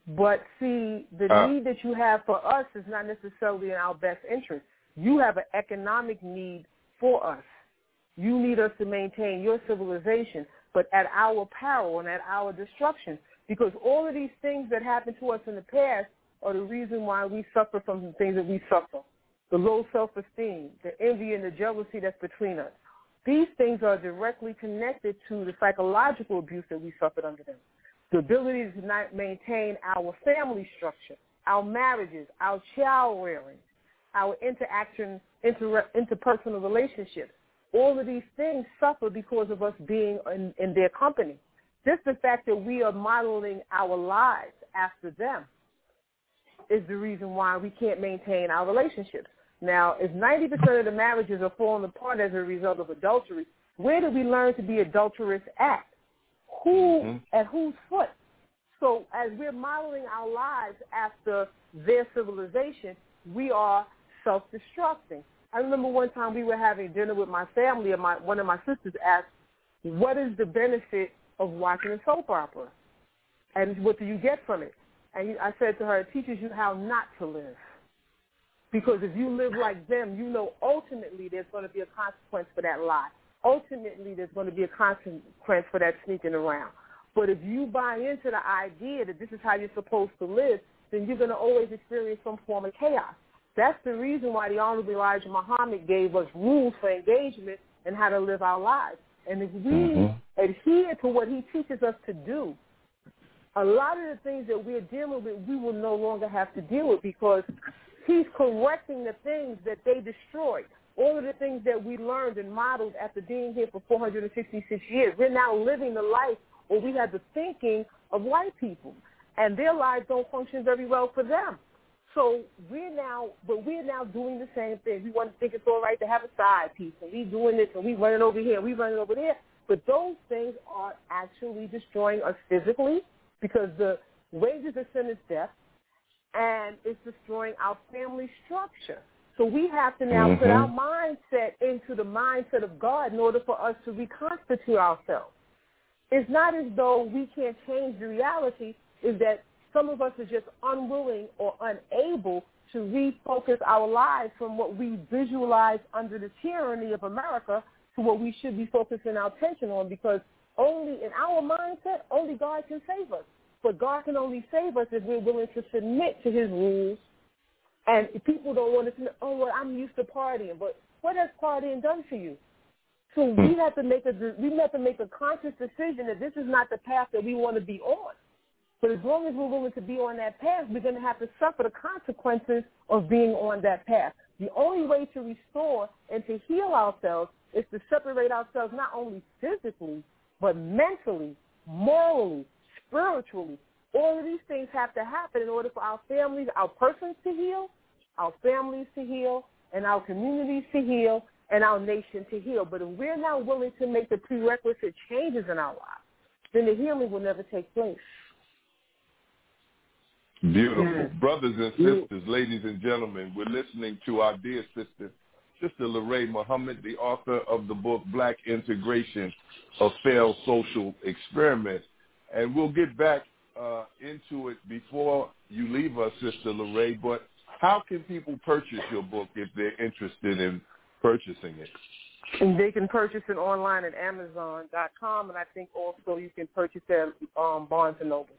But see, the uh, need that you have for us is not necessarily in our best interest. You have an economic need for us. You need us to maintain your civilization, but at our peril and at our destruction. Because all of these things that happened to us in the past are the reason why we suffer from the things that we suffer. The low self-esteem, the envy and the jealousy that's between us. These things are directly connected to the psychological abuse that we suffered under them. The ability to not maintain our family structure, our marriages, our child rearing, our interaction, inter, interpersonal relationships. All of these things suffer because of us being in, in their company. Just the fact that we are modeling our lives after them is the reason why we can't maintain our relationships. Now, if ninety percent of the marriages are falling apart as a result of adultery, where do we learn to be adulterous at? Who, mm-hmm. at whose foot? So as we're modeling our lives after their civilization, we are self-destructing. I remember one time we were having dinner with my family, and my, one of my sisters asked, what is the benefit of watching a soap opera? And what do you get from it? And I said to her, it teaches you how not to live. Because if you live like them, you know ultimately there's going to be a consequence for that lie. Ultimately there's going to be a consequence for that sneaking around. But if you buy into the idea that this is how you're supposed to live, then you're going to always experience some form of chaos. That's the reason why the Honorable Elijah Muhammad gave us rules for engagement and how to live our lives. And if we mm-hmm. adhere to what he teaches us to do, a lot of the things that we're dealing with, we will no longer have to deal with because he's correcting the things that they destroyed. All of the things that we learned and modeled after being here for four hundred sixty-six years. We're now living the life where we have the thinking of white people, and their lives don't function very well for them. So we're now, but we're now doing the same thing. We want to think it's all right to have a side piece, and we doing this, and we running over here, and we running over there. But those things are actually destroying us physically because the wages of sin is death, and it's destroying our family structure. So we have to now mm-hmm. put our mindset into the mindset of God in order for us to reconstitute ourselves. It's not as though we can't change the reality, is that some of us are just unwilling or unable to refocus our lives from what we visualize under the tyranny of America to what we should be focusing our attention on, because only in our mindset, only God can save us. But God can only save us if we're willing to submit to his rules. And if people don't want to submit, oh, well, I'm used to partying. But what has partying done for you? So we have to make a we have to make a conscious decision that this is not the path that we want to be on. But as long as we're willing to be on that path, we're going to have to suffer the consequences of being on that path. The only way to restore and to heal ourselves is to separate ourselves not only physically, but mentally, morally, spiritually. All of these things have to happen in order for our families, our persons to heal, our families to heal, and our communities to heal, and our nation to heal. But if we're not willing to make the prerequisite changes in our lives, then the healing will never take place. Beautiful. Yeah. Brothers and sisters, yeah. ladies and gentlemen, we're listening to our dear sister, Sister Larae Muhammad, the author of the book Black Integration, A Failed Social Experiment. And we'll get back uh, into it before you leave us, Sister Larae, but how can people purchase your book if they're interested in purchasing it? And they can purchase it online at Amazon dot com, and I think also you can purchase it at um, Barnes and Noble.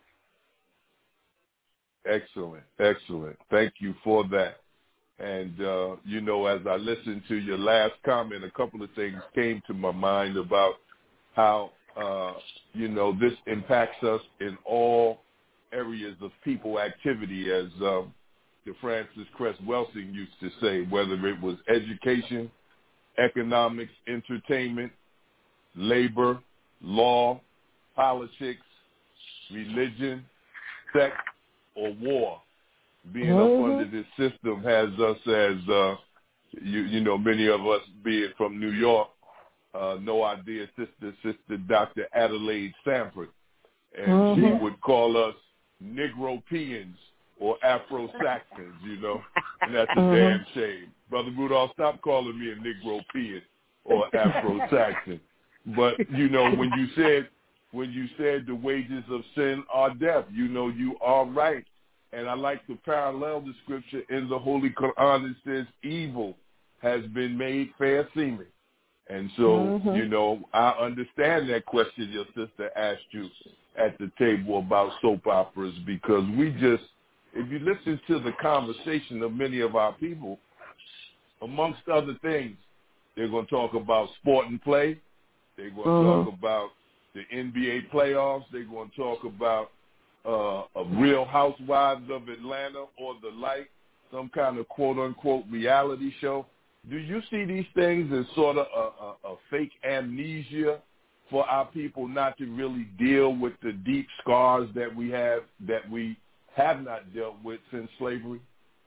Excellent, excellent. Thank you for that. And, uh, you know, as I listened to your last comment, a couple of things came to my mind about how, uh, you know, this impacts us in all areas of people activity, as um, the Francis Cress Welsing used to say, whether it was education, economics, entertainment, labor, law, politics, religion, sex, or war. Being mm-hmm. up under this system has us as, uh, you, you know, many of us being from New York, uh, know our dear sister, Sister Doctor Adelaide Sanford. And mm-hmm. she would call us Negropeans or Afro-Saxons, you know, and that's a mm-hmm. damn shame. Brother Rudolph, stop calling me a Negropean or Afro-Saxon. But, you know, when you said when you said the wages of sin are death. You know, you are right. And I like to parallel the scripture in the Holy Quran that says evil has been made fair seeming. And so, mm-hmm. you know, I understand that question your sister asked you at the table about soap operas, because we just, if you listen to the conversation of many of our people, amongst other things, they're going to talk about sport and play. They're going to mm-hmm. talk about the N B A playoffs. They're going to talk about uh, a Real Housewives of Atlanta or the like, some kind of quote-unquote reality show. Do you see these things as sort of a, a, a fake amnesia for our people not to really deal with the deep scars that we have, that we have not dealt with since slavery?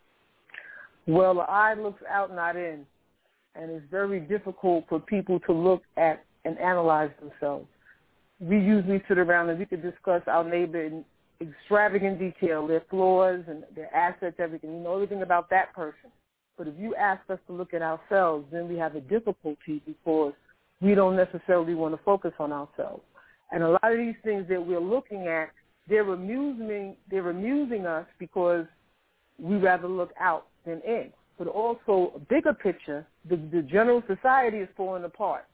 Well, the eye looks out, not in, and it's very difficult for people to look at and analyze themselves. We usually sit around and we could discuss our neighbor in extravagant detail, their flaws and their assets, everything. We know everything about that person. But if you ask us to look at ourselves, then we have a difficulty because we don't necessarily want to focus on ourselves. And a lot of these things that we're looking at, they're amusing, they're amusing us because we rather look out than in. But also, a bigger picture, the, the general society is falling apart.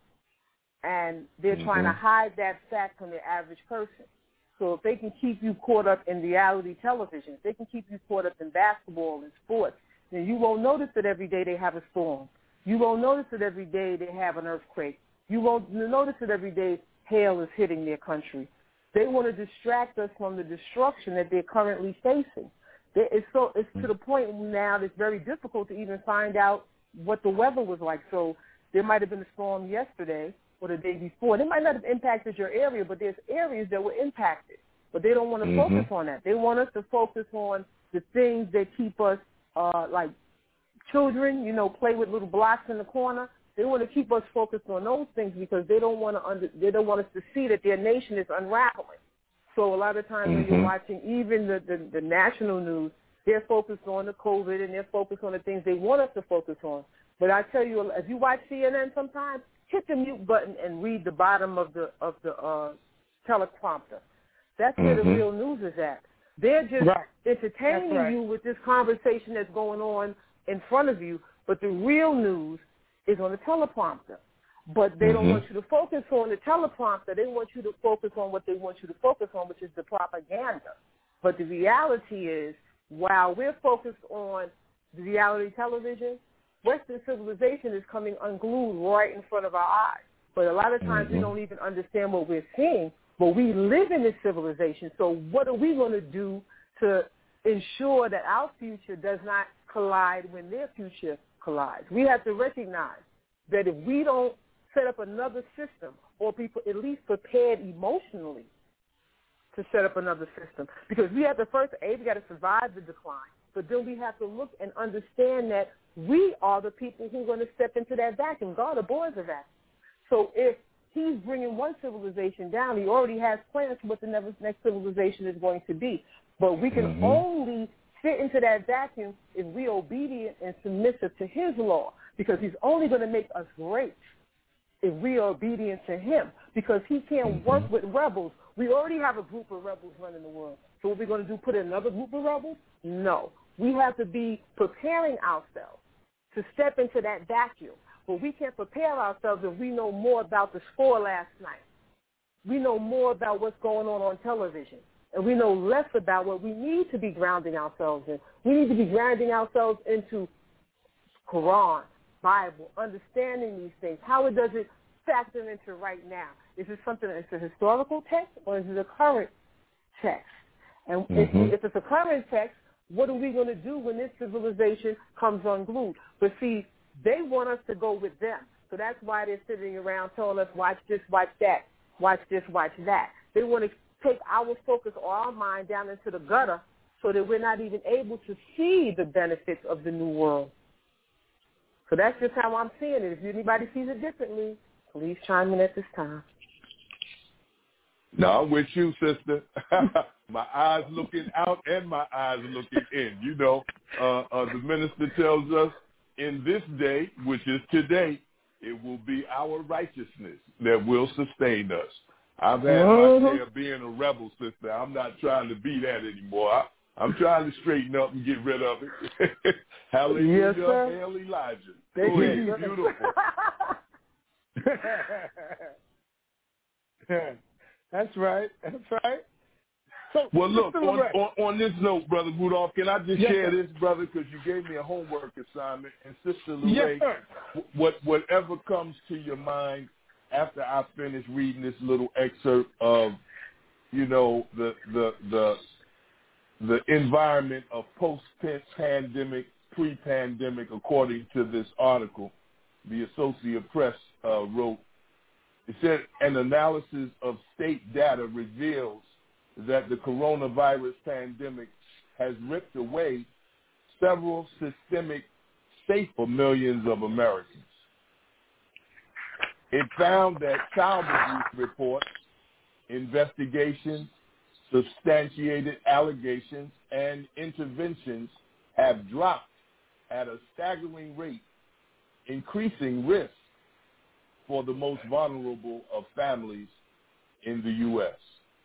And they're mm-hmm. trying to hide that fact from the average person. So if they can keep you caught up in reality television, if they can keep you caught up in basketball and sports, then you won't notice that every day they have a storm. You won't notice that every day they have an earthquake. You won't notice that every day hail is hitting their country. They want to distract us from the destruction that they're currently facing. It's, so, it's to the point now that it's very difficult to even find out what the weather was like. So there might have been a storm yesterday or the day before. They might not have impacted your area, but there's areas that were impacted. But they don't want to mm-hmm. focus on that. They want us to focus on the things that keep us, uh, like children, you know, play with little blocks in the corner. They want to keep us focused on those things because they don't want to under, they don't want us to see that their nation is unraveling. So a lot of times mm-hmm. when you're watching even the, the, the national news, they're focused on the COVID and they're focused on the things they want us to focus on. But I tell you, if you watch C N N sometimes, hit the mute button and read the bottom of the of the uh, teleprompter. That's where mm-hmm. the real news is at. They're just right. entertaining right. you with this conversation that's going on in front of you, but the real news is on the teleprompter. But they mm-hmm. don't want you to focus on the teleprompter. They want you to focus on what they want you to focus on, which is the propaganda. But the reality is, while we're focused on the reality television, Western civilization is coming unglued right in front of our eyes. But a lot of times mm-hmm. we don't even understand what we're seeing, but we live in this civilization. So what are we going to do to ensure that our future does not collide when their future collides? We have to recognize that if we don't set up another system, or people at least prepared emotionally to set up another system, because we have to first, A, we got to survive the decline, but then we have to look and understand that we are the people who are going to step into that vacuum. God abhors a vacuum. So if he's bringing one civilization down, he already has plans for what the next civilization is going to be. But we can mm-hmm. only fit into that vacuum if we're obedient and submissive to his law, because he's only going to make us great if we are obedient to him, because he can't mm-hmm. work with rebels. We already have a group of rebels running the world. So what we're going to do, put in another group of rebels? No. We have to be preparing ourselves to step into that vacuum. But we can't prepare ourselves if we know more about the score last night. We know more about what's going on on television. And we know less about what we need to be grounding ourselves in. We need to be grounding ourselves into Quran, Bible, understanding these things. How it does it factor into right now? Is it something that's a historical text, or is it a current text? And mm-hmm. if, if it's a current text, what are we going to do when this civilization comes unglued? But see, they want us to go with them. So that's why they're sitting around telling us, watch this, watch that, watch this, watch that. They want to take our focus or our mind down into the gutter so that we're not even able to see the benefits of the new world. So that's just how I'm seeing it. If anybody sees it differently, please chime in at this time. No, I'm with you, sister. My eyes looking out and my eyes looking in. You know, uh, uh, the minister tells us in this day, which is today, it will be our righteousness that will sustain us. I've had mm-hmm. my share of being a rebel, sister. I'm not trying to be that anymore. I, I'm trying to straighten up and get rid of it. Hallelujah, yes, sir. Hail Elijah. Thank Go you. ahead. Beautiful. That's right. That's right. So, well, look, on, on, on this note, Brother Rudolph, can I just yes, share sir. this, brother, because you gave me a homework assignment. And Sister Lorraine, yes, sir. what, whatever comes to your mind after I finish reading this little excerpt of, you know, the the the, the environment of post-pandemic, pre-pandemic, according to this article, the Associated Press uh, wrote. It said an analysis of state data reveals that the coronavirus pandemic has ripped away several systemic safety for millions of Americans. It found that child abuse reports, investigations, substantiated allegations, and interventions have dropped at a staggering rate, increasing risk for the most vulnerable of families in the U S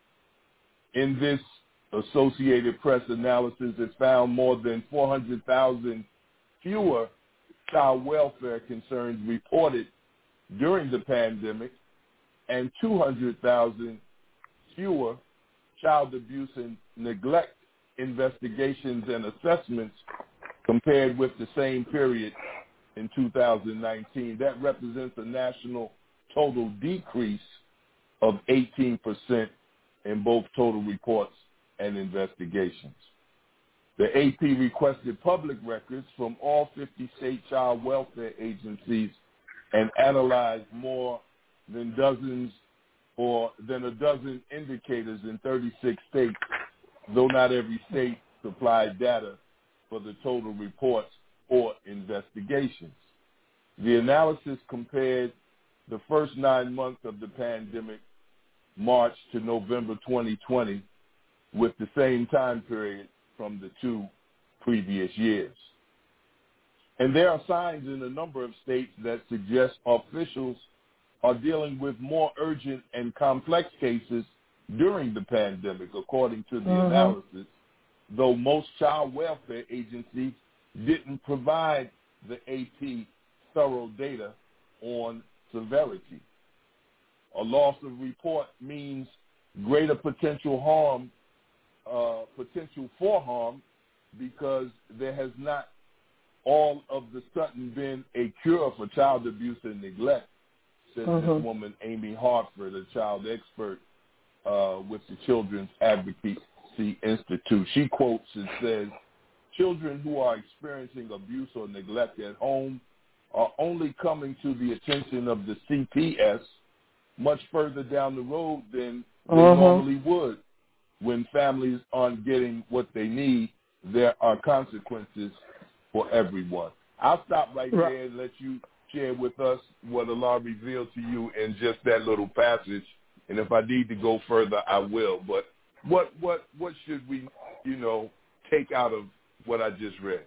In this Associated Press analysis, it found more than four hundred thousand fewer child welfare concerns reported during the pandemic and two hundred thousand fewer child abuse and neglect investigations and assessments compared with the same period in two thousand nineteen. That represents a national total decrease of eighteen percent in both total reports and investigations. The A P requested public records from all fifty state child welfare agencies and analyzed more than dozens or than a dozen indicators in thirty-six states, though not every state supplied data for the total reports or investigations. The analysis compared the first nine months of the pandemic, March to November twenty twenty, with the same time period from the two previous years. And there are signs in a number of states that suggest officials are dealing with more urgent and complex cases during the pandemic, according to the uh-huh. analysis, though most child welfare agencies didn't provide the A P thorough data on severity. A loss of report means greater potential harm, uh, potential for harm, because there has not all of the sudden been a cure for child abuse and neglect, said uh-huh. this woman, Amy Hartford, a child expert uh, with the Children's Advocacy Institute. She quotes and says, children who are experiencing abuse or neglect at home are only coming to the attention of the C P S much further down the road than they uh-huh. normally would. When families aren't getting what they need, there are consequences for everyone. I'll stop right, right. there and let you share with us what Allah revealed to you in just that little passage. And if I need to go further, I will. But what what what should we, you know, take out of what I just read?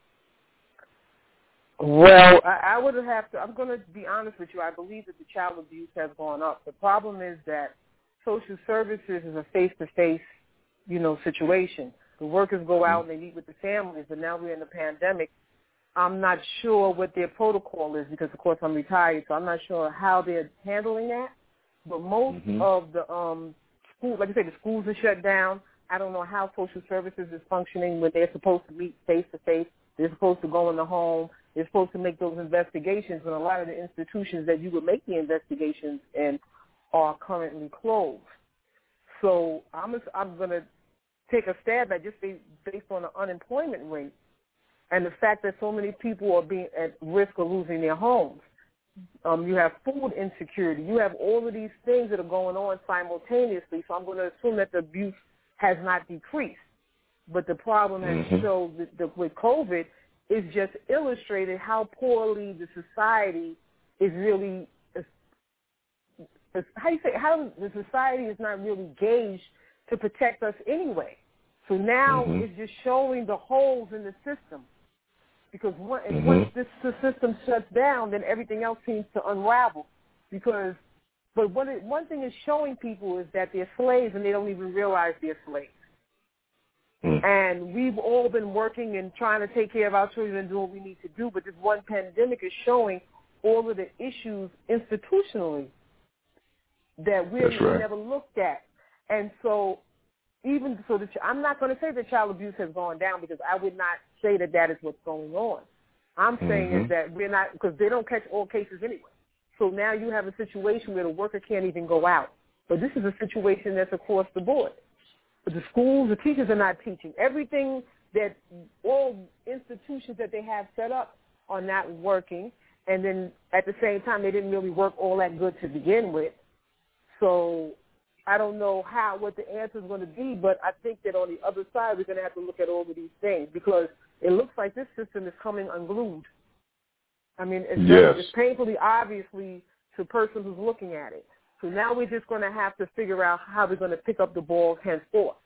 Well, I, I would have to, I'm going to be honest with you. I believe that the child abuse has gone up. The problem is that social services is a face-to-face, you know, situation. The workers go out and they meet with the families, but now we're in the pandemic. I'm not sure what their protocol is because, of course, I'm retired, so I'm not sure how they're handling that. But most mm-hmm. of the um, schools, like I said, the schools are shut down. I don't know how social services is functioning when they're supposed to meet face-to-face. They're supposed to go in the home. They're supposed to make those investigations, and a lot of the institutions that you would make the investigations in are currently closed. So I'm, I'm going to take a stab at just based on the unemployment rate and the fact that so many people are being at risk of losing their homes. Um, you have food insecurity. You have all of these things that are going on simultaneously. So I'm going to assume that the abuse has not decreased. But the problem has mm-hmm. showed that the, with COVID is just illustrated how poorly the society is really, is, is, how you say, how the society is not really gauged to protect us anyway. So now mm-hmm. it's just showing the holes in the system. Because once, mm-hmm. once this the system shuts down, then everything else seems to unravel. Because But what it, one thing it's showing people is that they're slaves and they don't even realize they're slaves. Mm. And we've all been working and trying to take care of our children and do what we need to do, but this one pandemic is showing all of the issues institutionally that we right. never looked at. And so even so, the, I'm not going to say that child abuse has gone down because I would not say that that is what's going on. I'm saying mm-hmm. is that we're not, because they don't catch all cases anyway. So now you have a situation where the worker can't even go out. But this is a situation that's across the board. But the schools, the teachers are not teaching. Everything that all institutions that they have set up are not working. And then at the same time, they didn't really work all that good to begin with. So I don't know how, what the answer is going to be, but I think that on the other side, we're going to have to look at all of these things because it looks like this system is coming unglued. I mean, it's, yes. it's painfully obviously to a person who's looking at it. So now we're just going to have to figure out how we're going to pick up the ball henceforth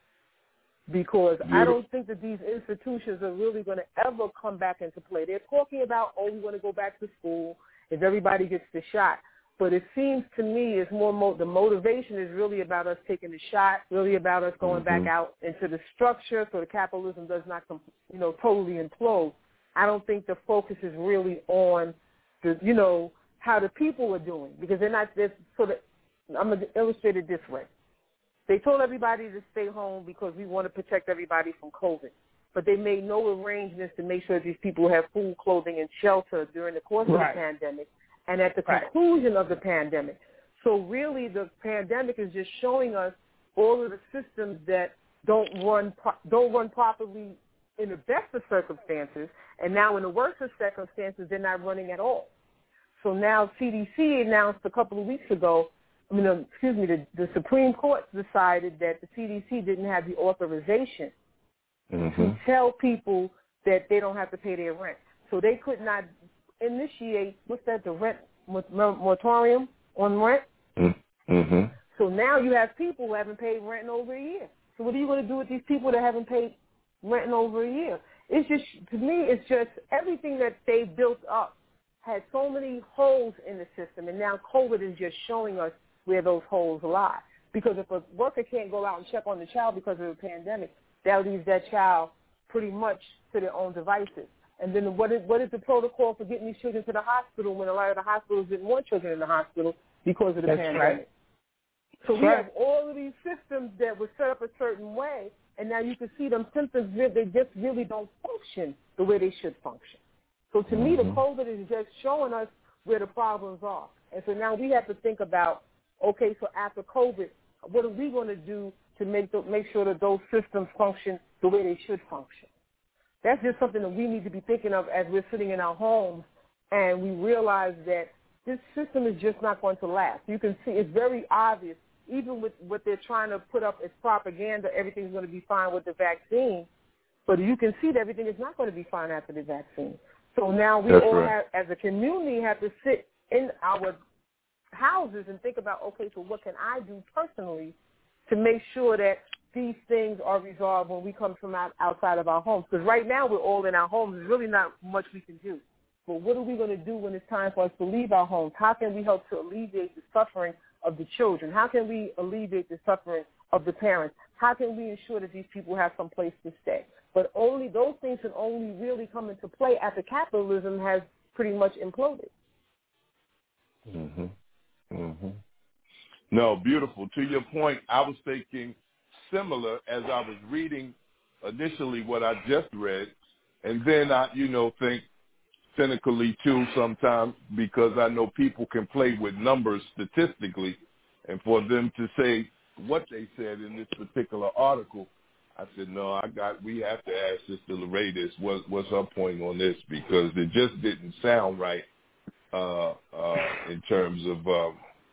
because yeah. I don't think that these institutions are really going to ever come back into play. They're talking about, oh, we want to go back to school if everybody gets the shot. But it seems to me it's more mo- the motivation is really about us taking the shot, really about us going mm-hmm. back out into the structure so the capitalism does not, you know, totally implode. I don't think the focus is really on the, you know, how the people are doing because they're not. They're sort of. I'm going to illustrate it this way. They told everybody to stay home because we want to protect everybody from COVID, but they made no arrangements to make sure that these people have food, clothing, and shelter during the course right. of the pandemic. And at the right. conclusion of the pandemic. So really the pandemic is just showing us all of the systems that don't run don't run properly in the best of circumstances, and now in the worst of circumstances, they're not running at all. So now C D C announced a couple of weeks ago, I mean, uh, excuse me, the, the Supreme Court decided that the C D C didn't have the authorization mm-hmm. to tell people that they don't have to pay their rent. So they could not initiate, what's that, the rent moratorium on rent. Mm-hmm. So now you have people who haven't paid rent in over a year. So what are you going to do with these people that haven't paid rent in over a year? It's just, to me, it's just everything that they built up had so many holes in the system, and now COVID is just showing us where those holes lie. Because if a worker can't go out and check on the child because of the pandemic, that leaves that child pretty much to their own devices. And then what is, what is the protocol for getting these children to the hospital when a lot of the hospitals didn't want children in the hospital because of the That's pandemic? Right. So That's we right. have all of these systems that were set up a certain way, and now you can see them symptoms, they just really don't function the way they should function. So to mm-hmm. me, the COVID is just showing us where the problems are. And so now we have to think about, okay, so after COVID, what are we going to do to make the, make sure that those systems function the way they should function? That's just something that we need to be thinking of as we're sitting in our homes and we realize that this system is just not going to last. You can see it's very obvious, even with what they're trying to put up as propaganda, everything's going to be fine with the vaccine, but you can see that everything is not going to be fine after the vaccine. So now we That's all right. have, as a community, have to sit in our houses and think about, okay, so what can I do personally to make sure that these things are resolved when we come from out, outside of our homes? Because right now we're all in our homes. There's really not much we can do. But what are we going to do when it's time for us to leave our homes? How can we help to alleviate the suffering of the children? How can we alleviate the suffering of the parents? How can we ensure that these people have some place to stay? But only those things can only really come into play after capitalism has pretty much imploded. Mm-hmm. Mm-hmm. No, beautiful. To your point, I was thinking similar as I was reading initially what I just read, and then I, you know, think cynically too sometimes because I know people can play with numbers statistically, and for them to say what they said in this particular article, I said, no, I got. We have to ask Sister LeRae this. What, what's her point on this? Because it just didn't sound right uh, uh, in terms of um,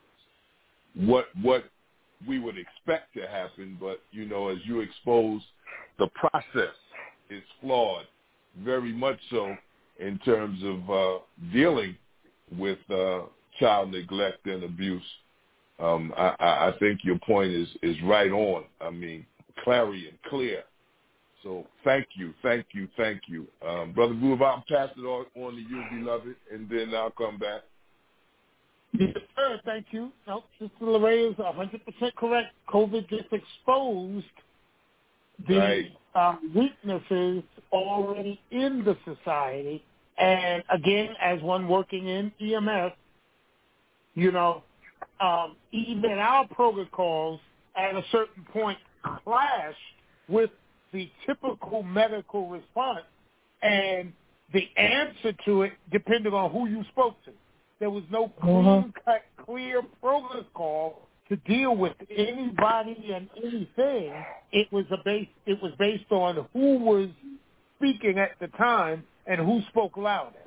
what what we would expect to happen. But you know, as you expose, the process is flawed, very much so in terms of uh, dealing with uh, child neglect and abuse. Um, I, I think your point is is right on. I mean, clarion clear. So thank you, thank you, thank you. Um, Brother Groove, I'll pass it on, on to you, beloved, and then I'll come back. Yes, sir. Thank you. No, Sister LeRae is one hundred percent correct. COVID just exposed the Right. uh, weaknesses already in the society. And again, as one working in E M S, you know, um, even our protocols at a certain point clashed with the typical medical response, and the answer to it depended on who you spoke to. There was no clean-cut, clear protocol to deal with anybody and anything. It was a base. It was based on who was speaking at the time and who spoke loudest.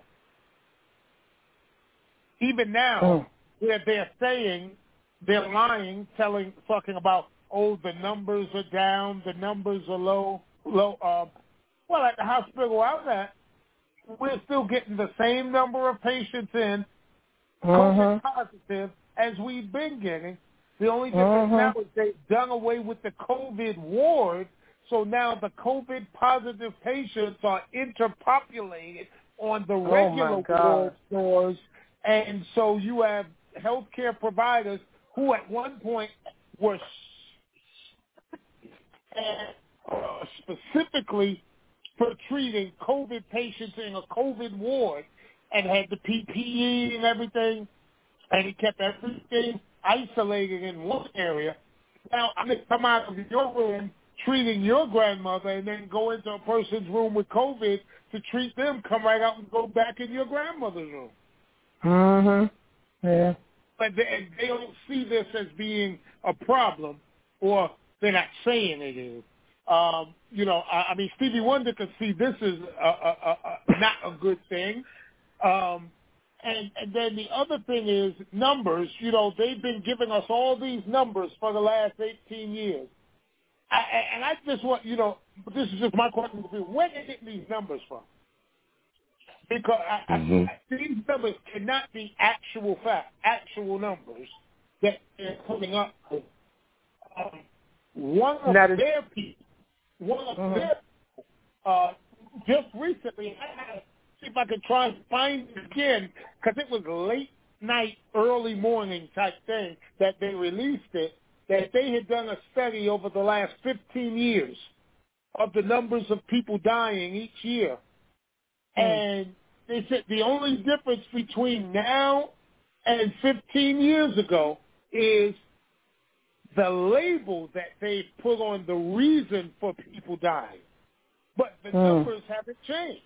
Even now, Oh. where they're saying they're lying, telling, talking about, oh, the numbers are down, the numbers are low, low. Uh, well, at the hospital I was at, we're still getting the same number of patients in, COVID positive, as we've been getting. The only difference Uh-huh. now is they've done away with the COVID ward, so now the COVID positive patients are interpopulated on the regular ward floors, and so you have healthcare providers who at one point were uh, specifically for treating COVID patients in a COVID ward and had the P P E and everything, and he kept everything isolated in one area. Now, I'm going to come out of your room treating your grandmother and then go into a person's room with COVID to treat them, come right out and go back in your grandmother's room. Mm-hmm. Yeah. But they, they don't see this as being a problem, or they're not saying it is. Um, you know, I, I mean, Stevie Wonder could see this as a, a, a, a, not a good thing. Um, and, and then the other thing is numbers. You know, they've been giving us all these numbers for the last eighteen years. I, and I just want, you know, this is just my question to you. Where did they get these numbers from? Because I, mm-hmm. I, these numbers cannot be actual fact, actual numbers that they're coming up with. Um, one of that is- their people, one of mm-hmm. their uh, just recently, I had to see if I could try and find it again, because it was late night, early morning type thing that they released it, that they had done a study over the last fifteen years of the numbers of people dying each year. Mm. And they said the only difference between now and fifteen years ago is the label that they put on the reason for people dying. But the mm. numbers haven't changed.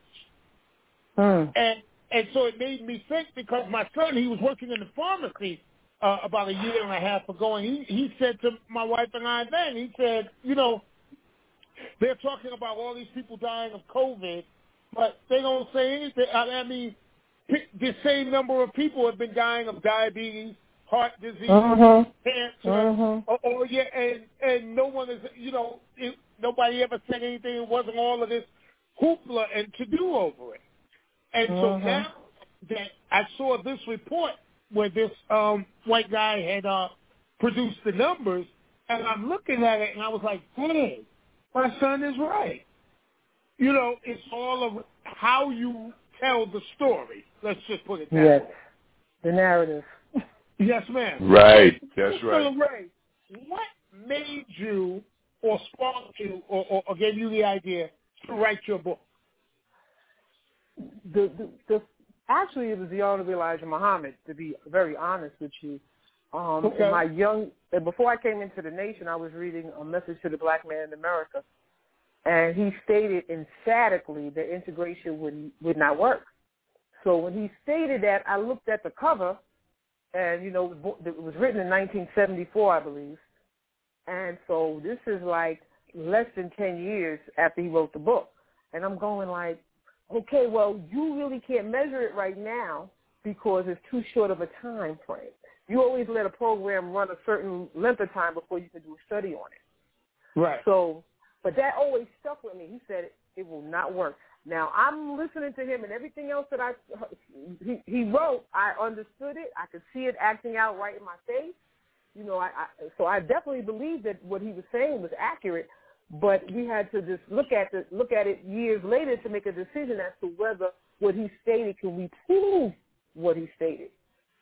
Mm. And and so it made me think, because my son, he was working in the pharmacy uh, about a year and a half ago, and he, he said to my wife and I then, he said, you know, they're talking about all these people dying of COVID, but they don't say anything. I mean, the same number of people have been dying of diabetes, heart disease, uh-huh. cancer, uh-huh. or, or yeah, and and no one is, you know, it, nobody ever said anything. It wasn't all of this hoopla and to do over it. And uh-huh. so now that I saw this report where this um, white guy had uh, produced the numbers, and I'm looking at it, and I was like, hey, my son is right. You know, it's all of how you tell the story. Let's just put it that yes. way. The narrative. Yes, ma'am. Right. That's Mister right. LeRae, what made you or sparked you or, or, or gave you the idea to write your book? The, the, the actually, it was the Honorable Elijah Muhammad, to be very honest with you. Um, okay. in my young, before I came into the nation, I was reading A Message to the Black Man in America, and he stated emphatically that integration would would not work. So when he stated that, I looked at the cover, and, you know, it was written in nineteen seventy-four, I believe, and so this is like less than ten years after he wrote the book, and I'm going like, okay, well, you really can't measure it right now because it's too short of a time frame. You always let a program run a certain length of time before you can do a study on it. Right. So, but that always stuck with me. He said it, it will not work. Now, I'm listening to him, and everything else that I he, he wrote, I understood it. I could see it acting out right in my face. You know, I, I so I definitely believe that what he was saying was accurate. But we had to just look at the, look at it years later to make a decision as to whether what he stated, can we prove what he stated.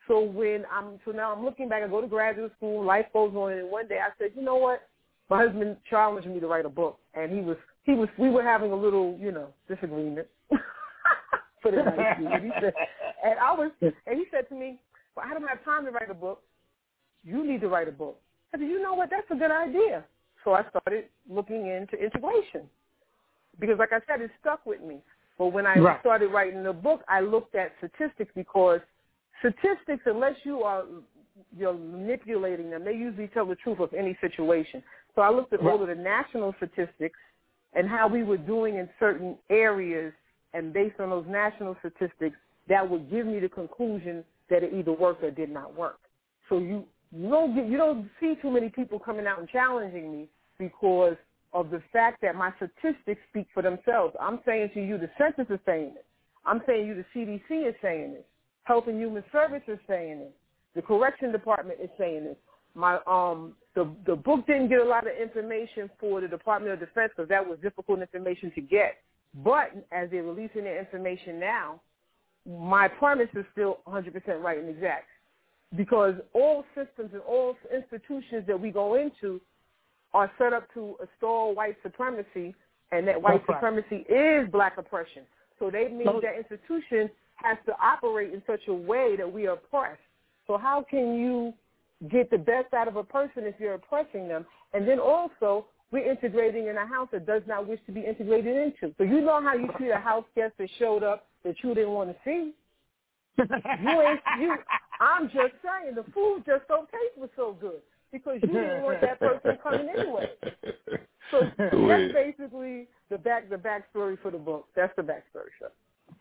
So when I'm, so now I'm looking back, I go to graduate school, life goes on, and one day I said, you know what? My husband challenged me to write a book, and he was, he was, we were having a little, you know, disagreement. Put it nicely. And he said, and I was, and he said to me, well, I don't have time to write a book. You need to write a book. I said, you know what? That's a good idea. So I started looking into integration because, like I said, it stuck with me. But when I right. started writing the book, I looked at statistics because statistics, unless you are you're manipulating them, they usually tell the truth of any situation. So I looked at right. all of the national statistics and how we were doing in certain areas, and based on those national statistics, that would give me the conclusion that it either worked or did not work. So you you don't get, you don't see too many people coming out and challenging me because of the fact that my statistics speak for themselves. I'm saying to you, the census is saying it. I'm saying to you, the C D C is saying it. Health and Human Services is saying it. The Correction Department is saying it. My um the the book didn't get a lot of information for the Department of Defense because that was difficult information to get. But as they're releasing their information now, my premise is still one hundred percent right and exact. Because all systems and all institutions that we go into are set up to install white supremacy, and that white That's supremacy right. is black oppression. So they mean that institution has to operate in such a way that we are oppressed. So how can you get the best out of a person if you're oppressing them? And then also, we're integrating in a house that does not wish to be integrated into. So you know how you treat a house guest that showed up that you didn't want to see? You ain't, you, I'm just saying, the food just don't taste was so good because you didn't want that person coming anyway. So that's basically the back the backstory for the book. That's the backstory, sir.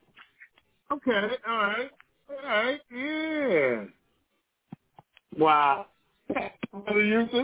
Okay, all right, all right, yeah. Wow. Brother Yusuf?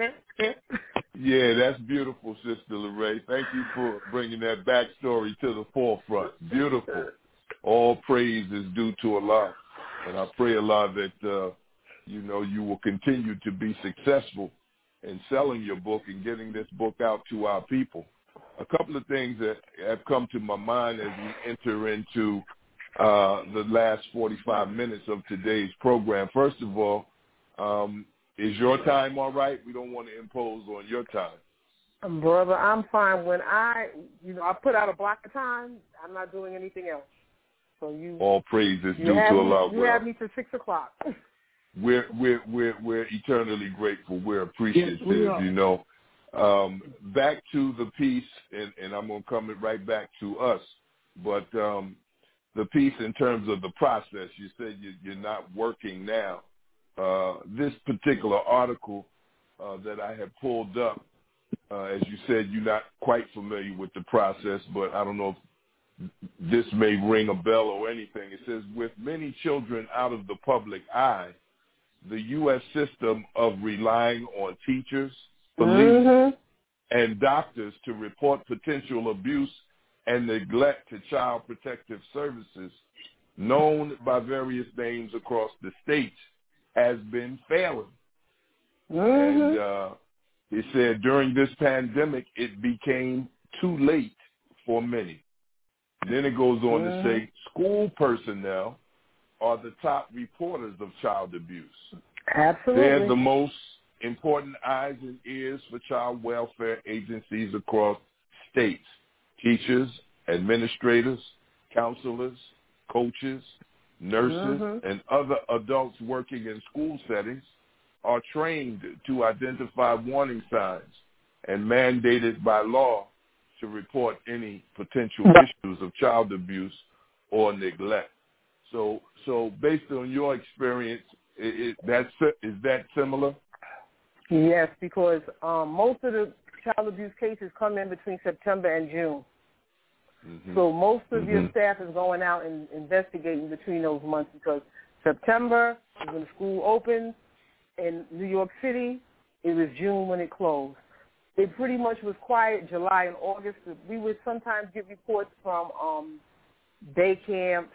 Yeah, that's beautiful, Sister LeRae. Thank you for bringing that backstory to the forefront. Beautiful. All praise is due to Allah. And I pray, Allah, that, uh, you know, you will continue to be successful in selling your book and getting this book out to our people. A couple of things that have come to my mind as we enter into uh, the last forty-five minutes of today's program. First of all, um, is your time all right? We don't want to impose on your time. Brother, I'm fine. When I, you know, I put out a block of time, I'm not doing anything else. So you, all praise is due to me, Allah. You well, have me to six o'clock. We're we're we're we're eternally grateful. We're appreciative. Yes, we you know. Um, back to the piece, and, and I'm gonna come right back to us. But um, the piece in terms of the process, you said you, you're not working now. Uh, this particular article uh, that I had pulled up, uh, as you said, you're not quite familiar with the process, but I don't know if this may ring a bell or anything. It says, with many children out of the public eye, the U S system of relying on teachers, police, mm-hmm. and doctors to report potential abuse and neglect to Child Protective Services, known by various names across the states, has been failing. Mm-hmm. And uh, he said during this pandemic, it became too late for many. Then it goes on mm-hmm. to say school personnel are the top reporters of child abuse. Absolutely. They're the most important eyes and ears for child welfare agencies across states. Teachers, administrators, counselors, coaches, nurses, mm-hmm. and other adults working in school settings are trained to identify warning signs and mandated by law to report any potential issues of child abuse or neglect. So, so based on your experience, it, it, that's, is that similar? Yes, because um, most of the child abuse cases come in between September and June. Mm-hmm. So most of mm-hmm. your staff is going out and investigating between those months because September is when the school opens. In New York City, it was June when it closed. It pretty much was quiet July and August. We would sometimes get reports from um, day camps,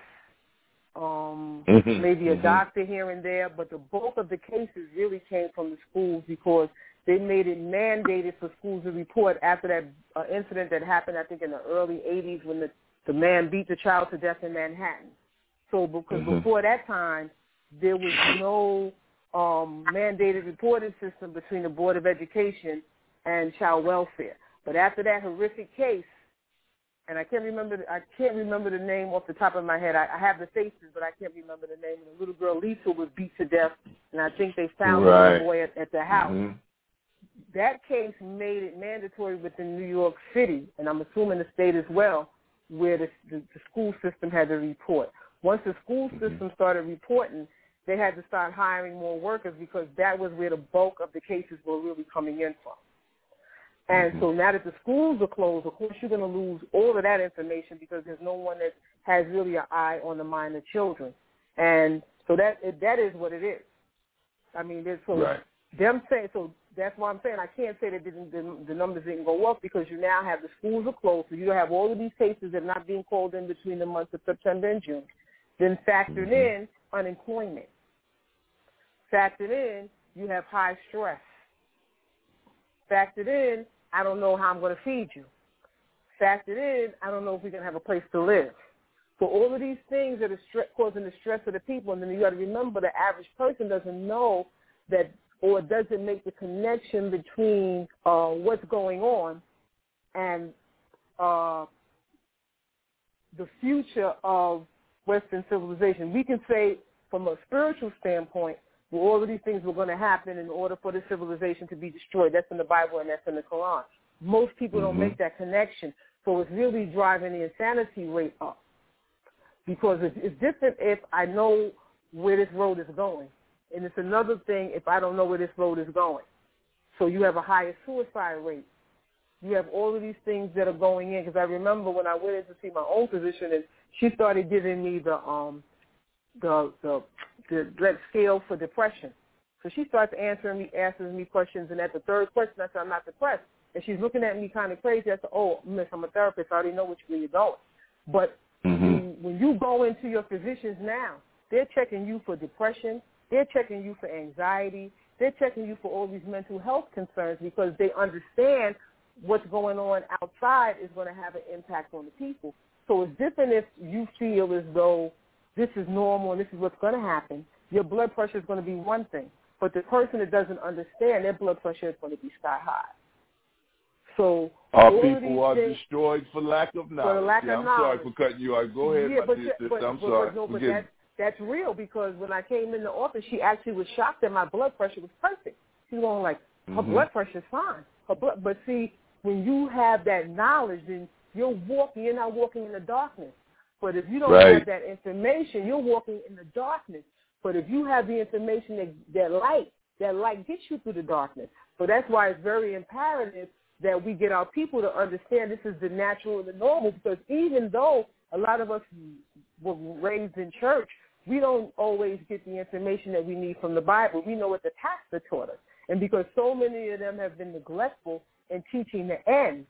um, mm-hmm. maybe a mm-hmm. doctor here and there, but the bulk of the cases really came from the schools because they made it mandated for schools to report after that uh, incident that happened, I think, in the early eighties when the, the man beat the child to death in Manhattan. So because mm-hmm. before that time, there was no um, mandated reporting system between the Board of Education and Child Welfare. But after that horrific case, and I can't remember the, I can't remember the name off the top of my head. I, I have the faces, but I can't remember the name. And the little girl Lisa was beat to death, and I think they found right. the little boy at, at the house. Mm-hmm. That case made it mandatory within New York City, and I'm assuming the state as well, where the, the, the school system had to report. Once the school mm-hmm. system started reporting, they had to start hiring more workers because that was where the bulk of the cases were really coming in from. And mm-hmm. so now that the schools are closed, of course, you're going to lose all of that information because there's no one that has really an eye on the mind of children. And so that that is what it is. I mean, there's so right. them saying, so that's why I'm saying I can't say that didn't, the, the numbers didn't go up because you now have the schools are closed, so you have all of these cases that are not being called in between the months of September and June. Then factored mm-hmm. in unemployment. Factored in, you have high stress. Factored in, I don't know how I'm going to feed you. Factored in, I don't know if we're going to have a place to live. So all of these things that are stre- causing the stress of the people, and then you got to remember the average person doesn't know that or doesn't make the connection between uh, what's going on and uh, the future of Western civilization. We can say from a spiritual standpoint, well, all of these things were going to happen in order for the civilization to be destroyed. That's in the Bible and that's in the Quran. Most people mm-hmm. don't make that connection, so it's really driving the insanity rate up. Because it's, it's different if I know where this road is going, and it's another thing if I don't know where this road is going. So you have a higher suicide rate. You have all of these things that are going in. Because I remember when I went in to see my own physician, and she started giving me the um the the the, the scale for depression. So she starts answering me, asking me questions, and at the third question, I said, I'm not depressed. And she's looking at me kind of crazy. I said, oh, miss, I'm a therapist. I already know which way you're going. But mm-hmm. when you go into your physicians now, they're checking you for depression. They're checking you for anxiety. They're checking you for all these mental health concerns because they understand what's going on outside is going to have an impact on the people. So it's different if you feel as though this is normal and this is what's going to happen. Your blood pressure is going to be one thing. But the person that doesn't understand, their blood pressure is going to be sky high. So our people are things, destroyed for lack of knowledge. For lack yeah, of I'm knowledge. sorry for cutting you off. Go ahead, yeah, my but, dear sister. but, I'm but, sorry. But, no, but Forgive that, me. that's real because when I came in the office, she actually was shocked that my blood pressure was perfect. She's going like, her mm-hmm. blood pressure is fine. Her blood, but see, when you have that knowledge, then you're walking. You're not walking in the darkness. But if you don't right. have that information, you're walking in the darkness. But if you have the information, that, that light, that light gets you through the darkness. So that's why it's very imperative that we get our people to understand this is the natural and the normal, because even though a lot of us were raised in church, we don't always get the information that we need from the Bible. We know what the pastor taught us. And because so many of them have been neglectful in teaching the end,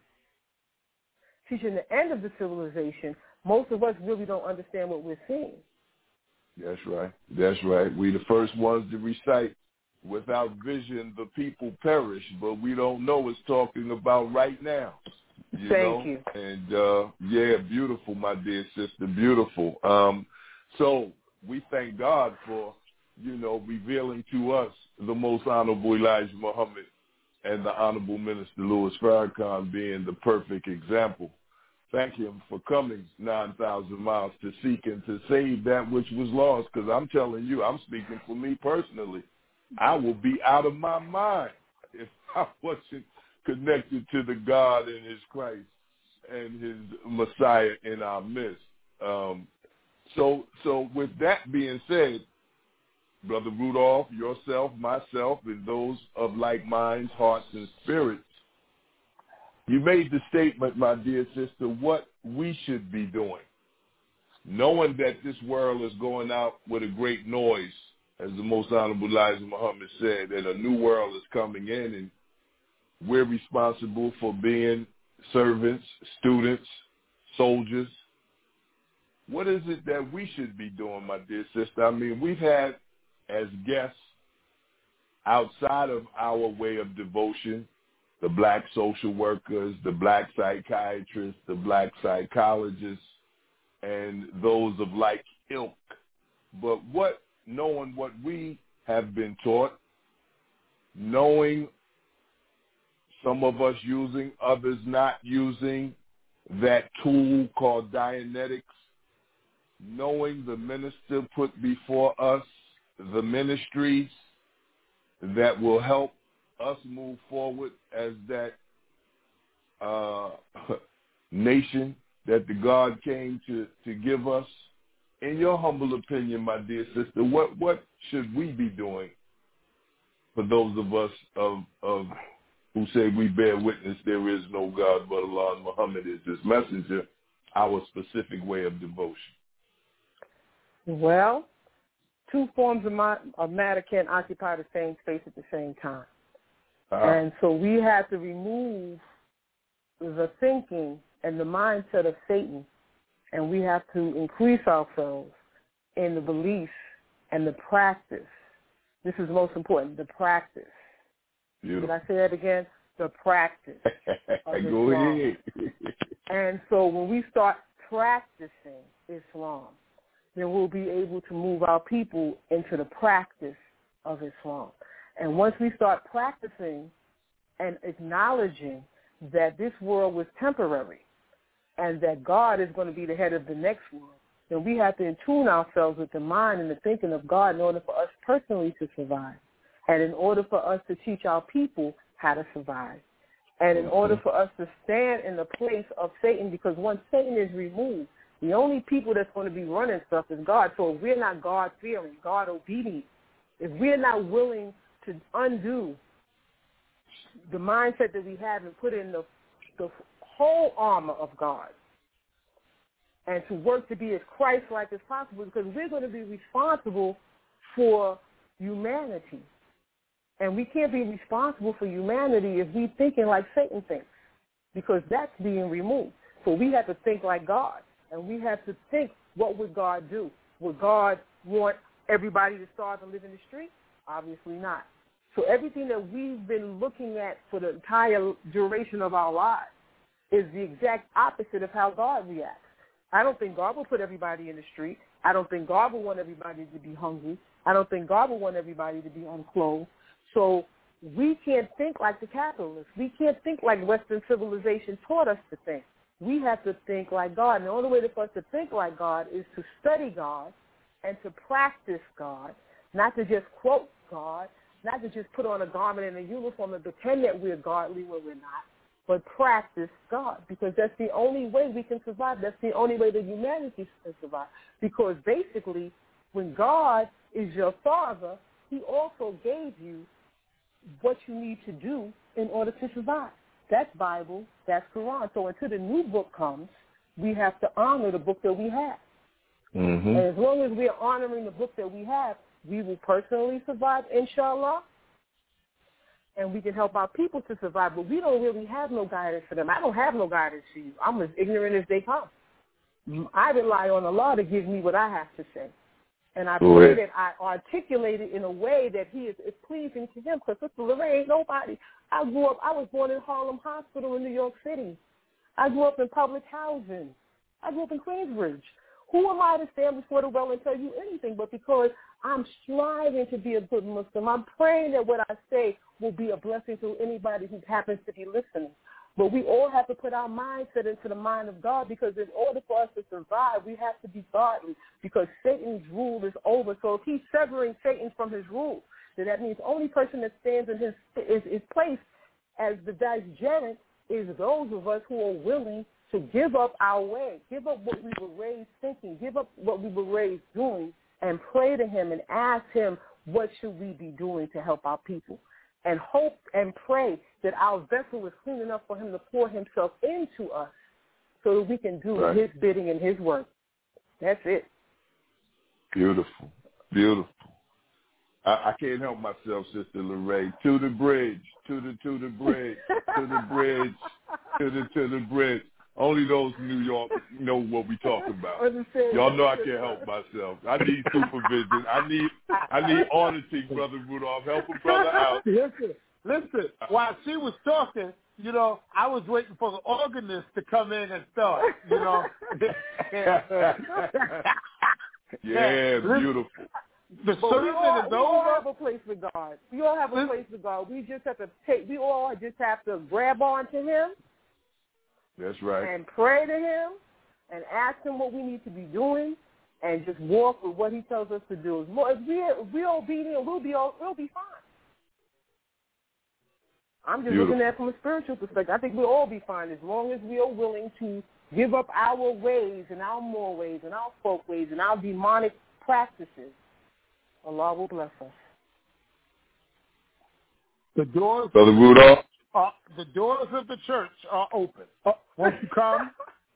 teaching the end of the civilization, most of us really don't understand what we're seeing. That's right. That's right. We the first ones to recite, without vision, the people perish, but we don't know it's talking about right now. You Thank know? you. And, uh, yeah, beautiful, my dear sister, beautiful. Um, so we thank God for, you know, revealing to us the most honorable Elijah Muhammad and the honorable Minister Louis Farrakhan being the perfect example. Thank him for coming nine thousand miles to seek and to save that which was lost, because I'm telling you, I'm speaking for me personally. I will be out of my mind if I wasn't connected to the God and his Christ and his Messiah in our midst. Um, so, so with that being said, Brother Rudolph, yourself, myself, and those of like minds, hearts, and spirits, you made the statement, my dear sister, what we should be doing, knowing that this world is going out with a great noise, as the most honorable Elijah Muhammad said, that a new world is coming in, and we're responsible for being servants, students, soldiers. What is it that we should be doing, my dear sister? I mean, we've had as guests outside of our way of devotion, the black social workers, the black psychiatrists, the black psychologists, and those of like ilk. But what knowing what we have been taught, knowing some of us using, others not using that tool called Dianetics, knowing the minister put before us the ministries that will help us move forward as that uh, nation that the God came to, to give us. In your humble opinion, my dear sister, what, what should we be doing for those of us of, of who say we bear witness there is no God but Allah and Muhammad is his messenger, our specific way of devotion? Well, two forms of, ma- of matter can't occupy the same space at the same time. Uh-huh. And so we have to remove the thinking and the mindset of Satan, and we have to increase ourselves in the belief and the practice. This is most important, the practice. Beautiful. Did I say that again? The practice. Go ahead. And so when we start practicing Islam, then we'll be able to move our people into the practice of Islam. And once we start practicing and acknowledging that this world was temporary and that God is going to be the head of the next world, then we have to attune ourselves with the mind and the thinking of God in order for us personally to survive, and in order for us to teach our people how to survive, and in order for us to stand in the place of Satan, because once Satan is removed, the only people that's going to be running stuff is God. So if we're not God-fearing, God-obedient, if we're not willing to undo the mindset that we have and put in the, the whole armor of God and to work to be as Christ-like as possible, because we're going to be responsible for humanity. And we can't be responsible for humanity if we're thinking like Satan thinks, because that's being removed. So we have to think like God, and we have to think, what would God do? Would God want everybody to starve and live in the street? Obviously not. So everything that we've been looking at for the entire duration of our lives is the exact opposite of how God reacts. I don't think God will put everybody in the street. I don't think God will want everybody to be hungry. I don't think God will want everybody to be unclothed. So we can't think like the capitalists. We can't think like Western civilization taught us to think. We have to think like God. And the only way for us to think like God is to study God and to practice God, not to just quote God, not to just put on a garment and a uniform and pretend that we're godly when we're not, but practice God, because that's the only way we can survive. That's the only way that humanity can survive. Because basically, when God is your father, he also gave you what you need to do in order to survive. That's Bible, that's Quran. So until the new book comes, we have to honor the book that we have. Mm-hmm. And as long as we are honoring the book that we have, we will personally survive, inshallah, and we can help our people to survive. But we don't really have no guidance for them. I don't have no guidance for you. I'm as ignorant as they come. I rely on Allah to give me what I have to say. And I pray that I articulate it in a way that he is, is pleasing to him. Because Sister Lorraine ain't nobody. I grew up, I was born in Harlem Hospital in New York City. I grew up in public housing. I grew up in Queensbridge. Who am I to stand before the well and tell you anything? But because I'm striving to be a good Muslim, I'm praying that what I say will be a blessing to anybody who happens to be listening. But we all have to put our mindset into the mind of God, because in order for us to survive, we have to be godly, because Satan's rule is over. So if he's severing Satan from his rule, then that means the only person that stands in his, his, his place as the vicegerent is those of us who are willing to give up our way, give up what we were raised thinking, give up what we were raised doing, and pray to him and ask him, what should we be doing to help our people? And hope and pray that our vessel is clean enough for him to pour himself into us so that we can do right. his bidding and his work. That's it. Beautiful. Beautiful. I, I can't help myself, Sister Lorraine. To the bridge, to the to the bridge, to the bridge, to the to the bridge. Only those in New York know what we talk about. Y'all know I can't help myself. I need supervision. I need I need auditing, Brother Rudolph. Help a brother out. Listen, listen. While she was talking, you know, I was waiting for the organist to come in and start. You know. Yeah, listen, beautiful. the but sermon we all, is we all over. have a place for God. We all have a place for God. We just have to take. We all just have to grab on to Him. That's right. And pray to Him, and ask Him what we need to be doing, and just walk with what He tells us to do. If we're, if we're obedient, we'll be all, we'll be fine. I'm just Beautiful. looking at it from a spiritual perspective. I think we'll all be fine as long as we are willing to give up our ways and our moral ways and our folk ways and our demonic practices. Allah will bless us. The doors, Brother Rudolph. uh, the doors of the church are open. Uh, won't you come?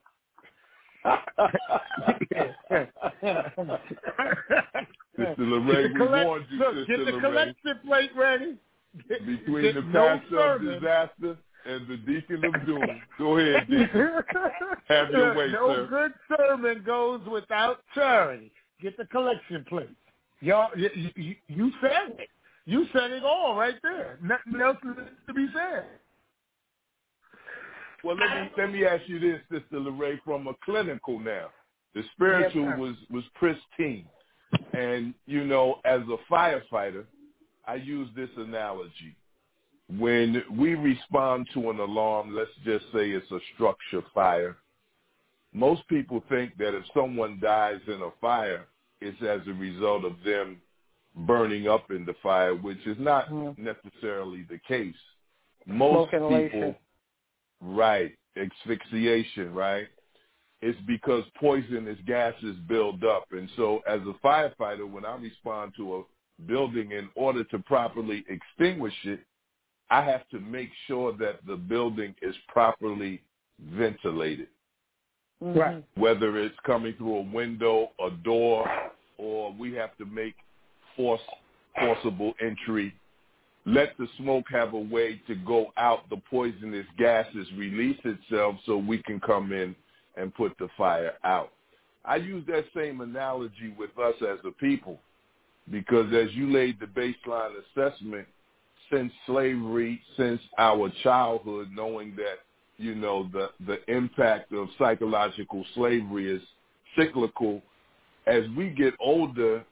Sister Lorraine, we collect, warned you, look, Sister get the Lorraine. collection plate ready. Get, Between get the no pastor of sermon. disaster and the deacon of doom. Go ahead, deacon. Have your way, no sir. good sermon goes without charity. Get the collection plate. Y'all, you, you, you said it. You said it all right there. Nothing else to be said. Well, let me let me ask you this, Sister Lorraine, from a clinical now. The spiritual Yes, was, was pristine. And, you know, as a firefighter, I use this analogy. When we respond to an alarm, let's just say it's a structure fire, most people think that if someone dies in a fire, it's as a result of them burning up in the fire, which is not mm. necessarily the case. Most Smoke people, inhalation. right, asphyxiation, right? It's because poisonous gases build up. And so as a firefighter, when I respond to a building, in order to properly extinguish it, I have to make sure that the building is properly ventilated. Right. Whether it's coming through a window, a door, or we have to make force, forcible entry. Let the smoke have a way to go out, the poisonous gases release itself so we can come in and put the fire out. I use that same analogy with us as a people because as you laid the baseline assessment, since slavery, since our childhood, knowing that, you know, the, the impact of psychological slavery is cyclical, as we get older,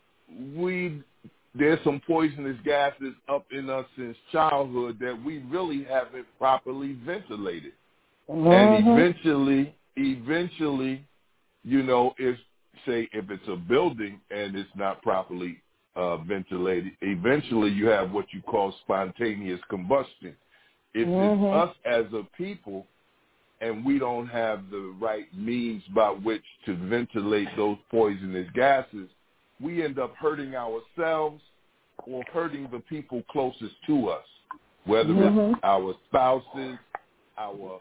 we there's some poisonous gases up in us since childhood that we really haven't properly ventilated. Mm-hmm. And eventually, eventually, you know, if, say, if it's a building and it's not properly uh, ventilated, eventually you have what you call spontaneous combustion. If mm-hmm. it's us as a people and we don't have the right means by which to ventilate those poisonous gases, we end up hurting ourselves or hurting the people closest to us, whether mm-hmm. it's our spouses, our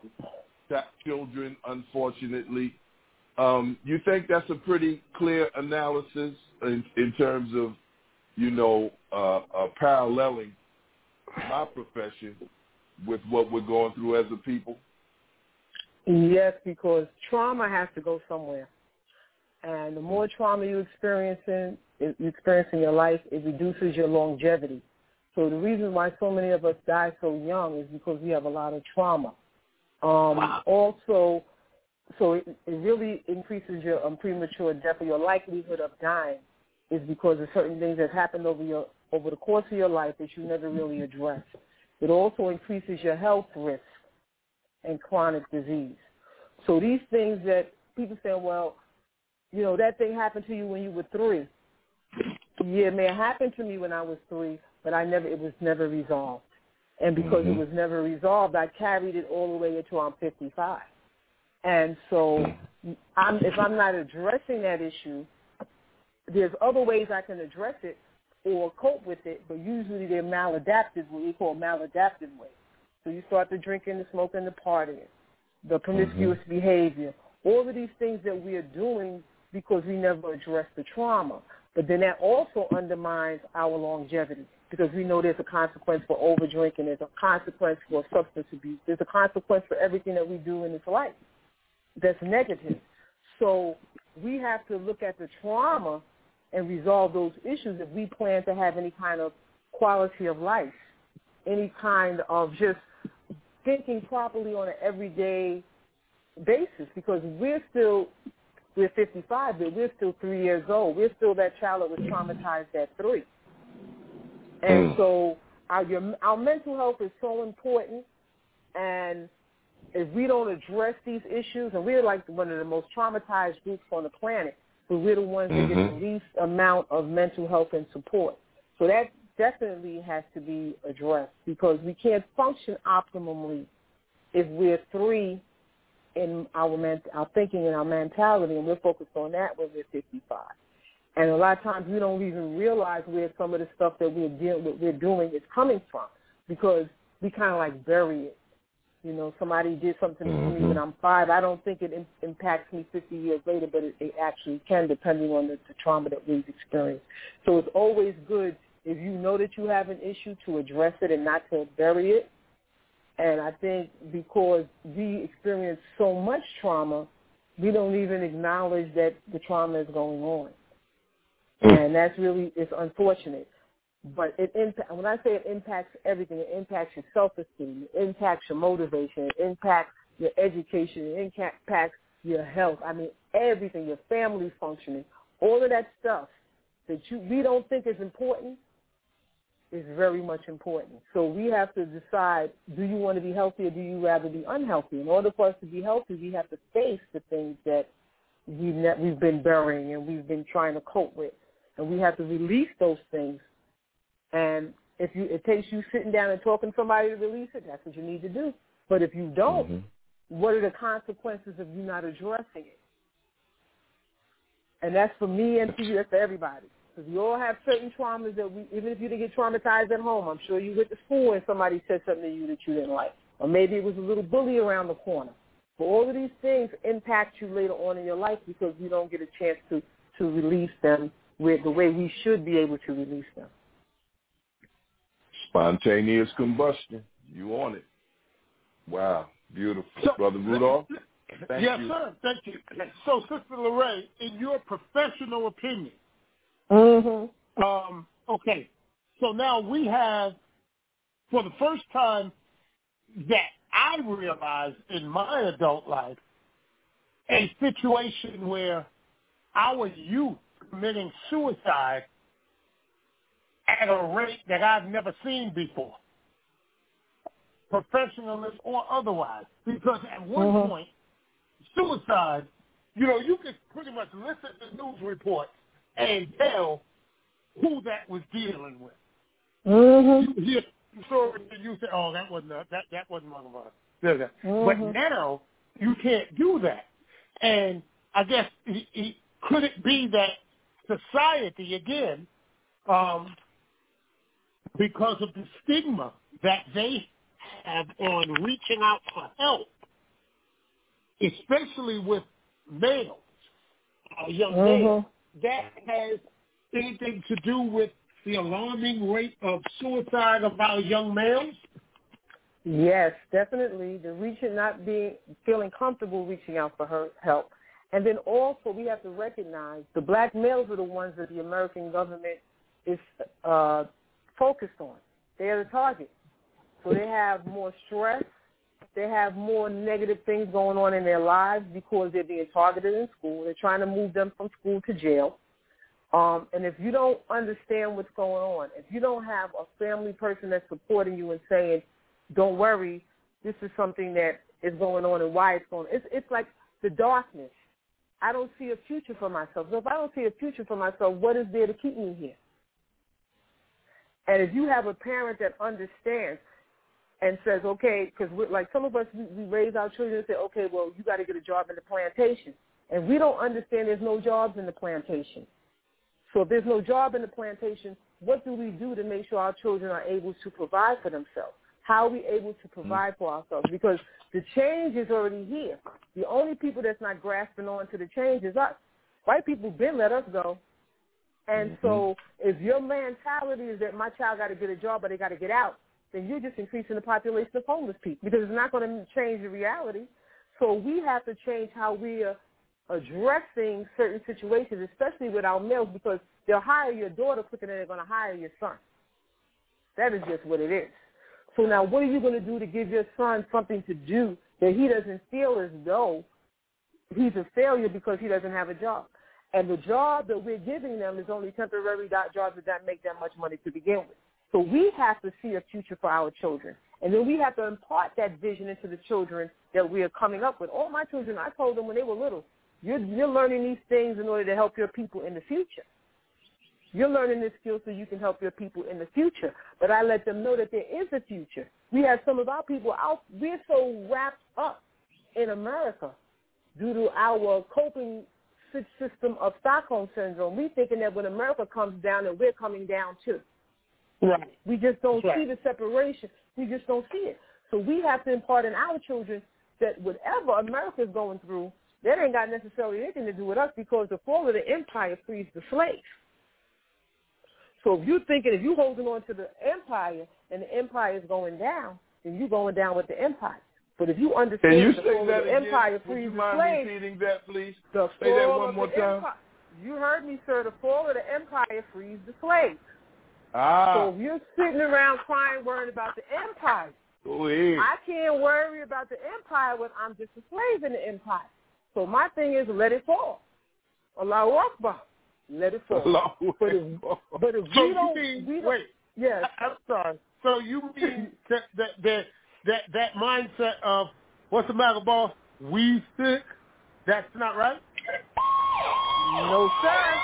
children, unfortunately. Um, you think that's a pretty clear analysis in, in terms of, you know, uh, uh, paralleling my profession with what we're going through as a people? Yes, because trauma has to go somewhere. And the more trauma you experience in, you experience in your life, it reduces your longevity. So the reason why so many of us die so young is because we have a lot of trauma. Um, wow. Also, so it, it really increases your um, premature death or your likelihood of dying is because of certain things that happened over your over the course of your life that you never really addressed. It also increases your health risk and chronic disease. So these things that people say, well, you know, that thing happened to you when you were three. Yeah, it may have happened to me when I was three, but I never, it was never resolved. And because mm-hmm. it was never resolved, I carried it all the way until I'm fifty-five. And so I'm, if I'm not addressing that issue, there's other ways I can address it or cope with it, but usually they're maladaptive, what we call maladaptive ways. So you start the drinking, the smoking, the partying, the promiscuous mm-hmm. behavior, all of these things that we are doing because we never address the trauma. But then that also undermines our longevity because we know there's a consequence for over-drinking, there's a consequence for substance abuse, there's a consequence for everything that we do in this life that's negative. So we have to look at the trauma and resolve those issues if we plan to have any kind of quality of life, any kind of just thinking properly on an everyday basis, because we're still we're fifty-five, but we're still three years old. We're still that child that was traumatized at three. And Mm. so our, your, our mental health is so important, and if we don't address these issues, and we're like one of the most traumatized groups on the planet, but we're the ones that Mm-hmm. get the least amount of mental health and support. So that definitely has to be addressed, because we can't function optimally if we're three in our ment- our thinking and our mentality, and we're focused on that when we're fifty-five. And a lot of times we don't even realize where some of the stuff that we're dealing with, we're doing is coming from, because we kind of like bury it. You know, somebody did something to Mm-hmm. me when I'm five. I don't think it in- impacts me fifty years later, but it, it actually can, depending on the, the trauma that we've experienced. So it's always good if you know that you have an issue to address it and not to bury it. And I think because we experience so much trauma, we don't even acknowledge that the trauma is going on. And that's really, it's unfortunate. But it impact, when I say it impacts everything, it impacts your self-esteem, it impacts your motivation, it impacts your education, it impacts your health. I mean, everything, your family functioning, all of that stuff that you we don't think is important is very much important. So we have to decide, do you want to be healthy or do you rather be unhealthy? In order for us to be healthy, we have to face the things that we've, ne- we've been burying and we've been trying to cope with. And we have to release those things. And if you, it takes you sitting down and talking to somebody to release it, that's what you need to do. But if you don't, Mm-hmm. what are the consequences of you not addressing it? And that's for me and for you, that's for everybody. Because we all have certain traumas that we, even if you didn't get traumatized at home, I'm sure you went to school and somebody said something to you that you didn't like. Or maybe it was a little bully around the corner. But all of these things impact you later on in your life because you don't get a chance to, to release them with the way we should be able to release them. Spontaneous combustion. You on it. Wow. Beautiful. So, Brother Rudolph? Thank yes, you. sir. Thank you. So, Sister Lorraine, in your professional opinion, Mm-hmm. um, okay, so now we have, for the first time that I realized in my adult life, a situation where our youth committing suicide at a rate that I've never seen before, professionalist or otherwise. Because at one Mm-hmm. point, suicide, you know, you could pretty much listen to news reports and tell who that was dealing with. Mm-hmm. You hear the story and you say, oh, that wasn't a, that that wasn't one of us. Mm-hmm. But now you can't do that. And I guess it, it, could it be that society again, um, because of the stigma that they have on reaching out for help, especially with males, uh, young Mm-hmm. males, that has anything to do with the alarming rate of suicide of our young males? Yes, definitely. The reaching, not being, feeling comfortable reaching out for her help. And then also we have to recognize the black males are the ones that the American government is uh, focused on. They are the target. So they have more stress. They have more negative things going on in their lives because they're being targeted in school. They're trying to move them from school to jail. Um, and if you don't understand what's going on, if you don't have a family person that's supporting you and saying, don't worry, this is something that is going on and why it's going on. It's, it's like the darkness. I don't see a future for myself. So if I don't see a future for myself, what is there to keep me here? And if you have a parent that understands and says, okay, because like some of us, we, we raise our children and say, okay, well, you got to get a job in the plantation. And we don't understand there's no jobs in the plantation. So if there's no job in the plantation, what do we do to make sure our children are able to provide for themselves? How are we able to provide for ourselves? Because the change is already here. The only people that's not grasping on to the change is us. White people been let us go. And Mm-hmm. so if your mentality is that my child got to get a job or they got to get out, then you're just increasing the population of homeless people because it's not going to change the reality. So we have to change how we are addressing certain situations, especially with our males, because they'll hire your daughter quicker than they're going to hire your son. That is just what it is. So now what are you going to do to give your son something to do that he doesn't feel as though he's a failure because he doesn't have a job. And the job that we're giving them is only temporary jobs that don't make that much money to begin with. So we have to see a future for our children. And then we have to impart that vision into the children that we are coming up with. All my children, I told them when they were little, you're, you're learning these things in order to help your people in the future. You're learning this skill so you can help your people in the future. But I let them know that there is a future. We have some of our people out. We're so wrapped up in America due to our coping system of Stockholm Syndrome. We're thinking that when America comes down, that we're coming down too. Right. We just don't Right. see the separation. We just don't see it. So we have to impart in our children that whatever America is going through, that ain't got necessarily anything to do with us because the fall of the empire frees the slaves. So if you're thinking, if you're holding on to the empire and the empire is going down, then you're going down with the empire. But if you understand Can you the say fall that of the again? empire Would frees you the mind slaves, repeating that, please? the Say that fall one of more the time. empire, you heard me, sir. The fall of the empire frees the slaves. Ah. So if you're sitting around crying, worrying about the empire, Go ahead. I can't worry about the empire when I'm just a slave in the empire. So my thing is let it fall. Allahu Akbar. Let it fall. Allahu But if, but if So we you don't, mean, we don't, wait, yes. I, I'm sorry. So you mean that, that that that that mindset of what's the matter, boss? We sick? That's not right. No, sir.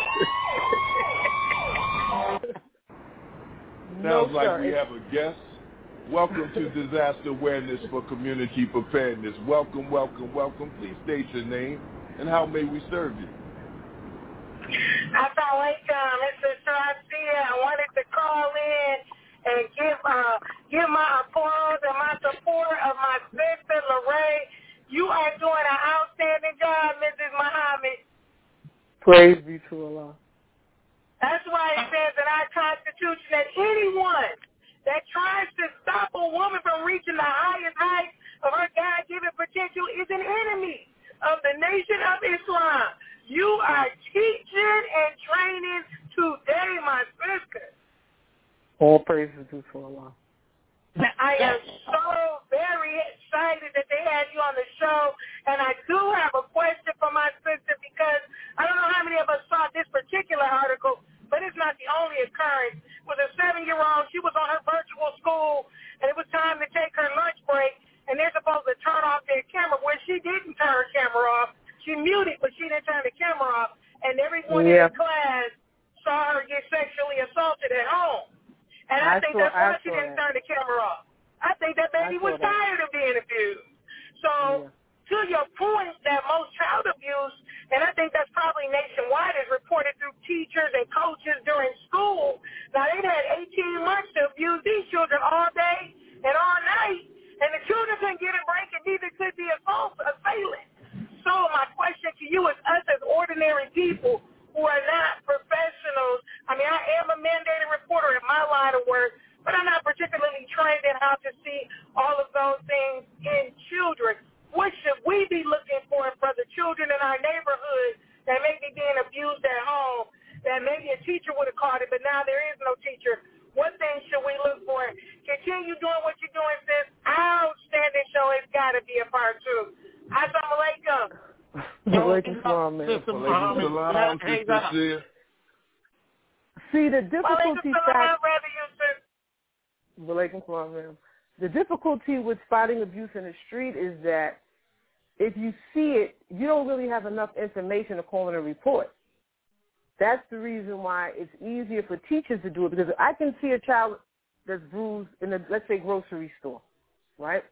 Sounds no, like sir. we have a guest. Welcome to Disaster Awareness for Community Preparedness. Welcome, welcome, welcome. Please state your name and how may we serve you? Assalamu alaikum. It's Shazia. I wanted to call in and give uh, give my applause and my support of my sister, Lorraine. You are doing an outstanding job, Missus Muhammad. Praise be to Allah. That's why it says in our Constitution that anyone that tries to stop a woman from reaching the highest heights of her God-given potential is an enemy of the Nation of Islam. You are teaching and training today, my sister. All praises due to Allah. I am so very excited that they had you on the show, and I do have a question for my sister because I don't know how many of us saw this particular article, but it's not the only occurrence. It was a seven-year-old. She was on her virtual school, and it was time to take her lunch break, and they're supposed to turn off their camera. When she didn't turn her camera off, she muted, but she didn't turn the camera off, and everyone yeah. in the class saw her get sexually assaulted at home. And I, I think saw, that's why I she didn't that. turn the camera off. I think that baby was that. tired of being abused. So yeah. to your point that most child abuse, and I think that's probably nationwide, is reported through teachers and coaches during school. Now, they've had eighteen months to abuse these children all day and all night, and the children couldn't get a break, and neither could the assailant. So my question to you is us as ordinary people who are not professionals. I mean, I am a mandated reporter in my line of work, but I'm not particularly trained in how to see all of those things in children. What should we be looking for for the children in our neighborhood that may be being abused at home, that maybe a teacher would have caught it, but now there is no teacher? What things should we look for? Continue doing what you're doing, sis. Outstanding show. It's got to be a part two. Assalamu alaikum. Walaikum salam, man. Walaikum salam, Sister Sia. See, the difficulty fact... Walaikum salam, man. The difficulty with spotting abuse in the street is that if you see it, you don't really have enough information to call in a report. That's the reason why it's easier for teachers to do it, because I can see a child that's bruised in a, let's say, grocery store, right?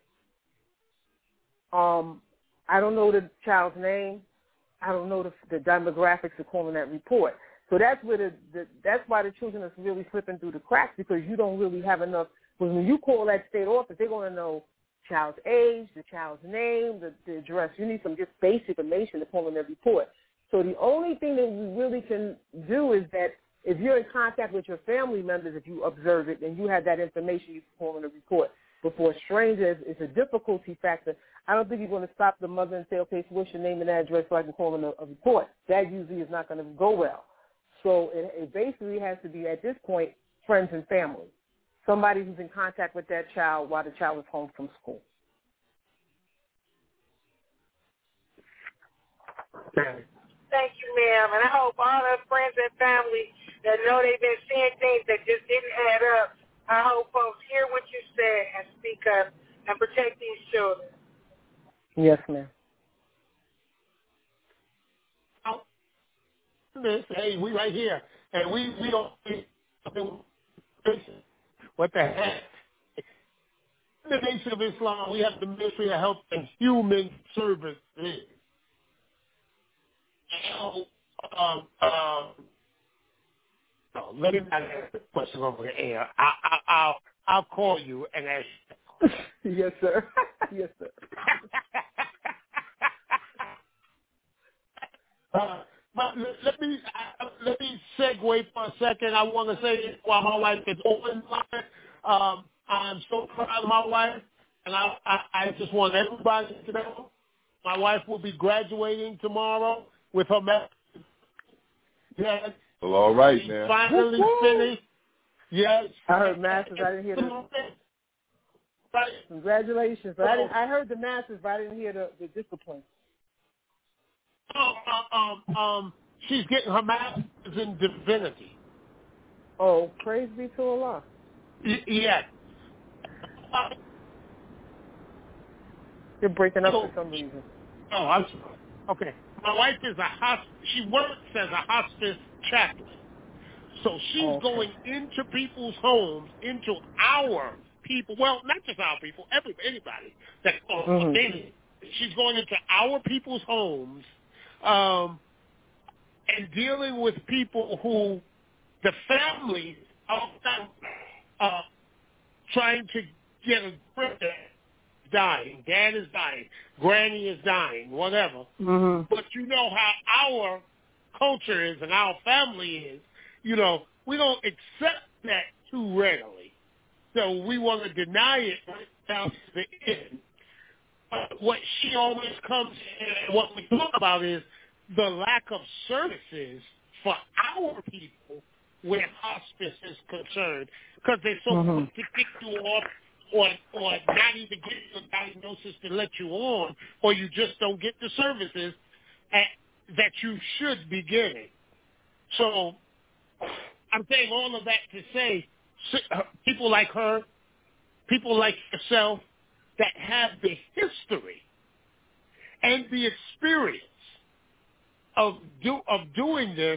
Um, I don't know the child's name. I don't know the, the demographics to call in that report. So that's where the, the that's why the children are really slipping through the cracks, because you don't really have enough. Because when you call that state office, they're going to know child's age, the child's name, the, the address. You need some just basic information to call in their report. So the only thing that we really can do is that if you're in contact with your family members, if you observe it and you have that information, you can call in a report. But for strangers, it's a difficulty factor. I don't think you're going to stop the mother and say, okay, so what's your name and address so I can call in a, a report? That usually is not going to go well. So it, it basically has to be, at this point, friends and family. Somebody who's in contact with that child while the child is home from school. Okay. Thank you, ma'am. And I hope all the friends and family that know they've been seeing things that just didn't add up, I hope folks hear what you said and speak up and protect these children. Yes, ma'am. This, hey, we right here, and we we don't. What the heck? In the Nation of Islam, we have the Ministry of Health and Human Services. So, um, um, oh, let me not ask the question over the air. I, I, I'll I'll call you and ask. Yes, sir. Yes, sir. uh, but let me uh, let me segue for a second. I want to say this while my wife is on line. Um, I'm so proud of my wife, and I, I I just want everybody to know my wife will be graduating tomorrow with her master's. Yes. Well, all right, she man. Finally Woo-hoo. finished. Yes. I heard masters. I didn't hear the. Right. Congratulations. But I, didn't, I heard the masters, but I didn't hear the, the discipline. Oh, uh, um, um, she's getting her master's in divinity. Oh, praise be to Allah. Y- yes. Uh, You're breaking up so, for some reason. Oh, I'm sorry. Okay. My wife is a hosp- she works as a hospice chaplain. So she's Oh, okay. going into people's homes, into our people, well, not just our people, every anybody that calls Mm-hmm. in. She's going into our people's homes um, and dealing with people who the families are uh, trying to get a grip at. Dying, dad is dying, granny is dying, whatever. Mm-hmm. But you know how our culture is and our family is. You know, we don't accept that too readily. So we want to deny it right down to the end. But what she always comes in and what we talk about is the lack of services for our people where hospice is concerned because they're so Mm-hmm. quick to kick you off or or not even get you a diagnosis to let you on, or you just don't get the services at, that you should be getting. So I'm saying all of that to say people like her, people like yourself that have the history and the experience of do of doing this,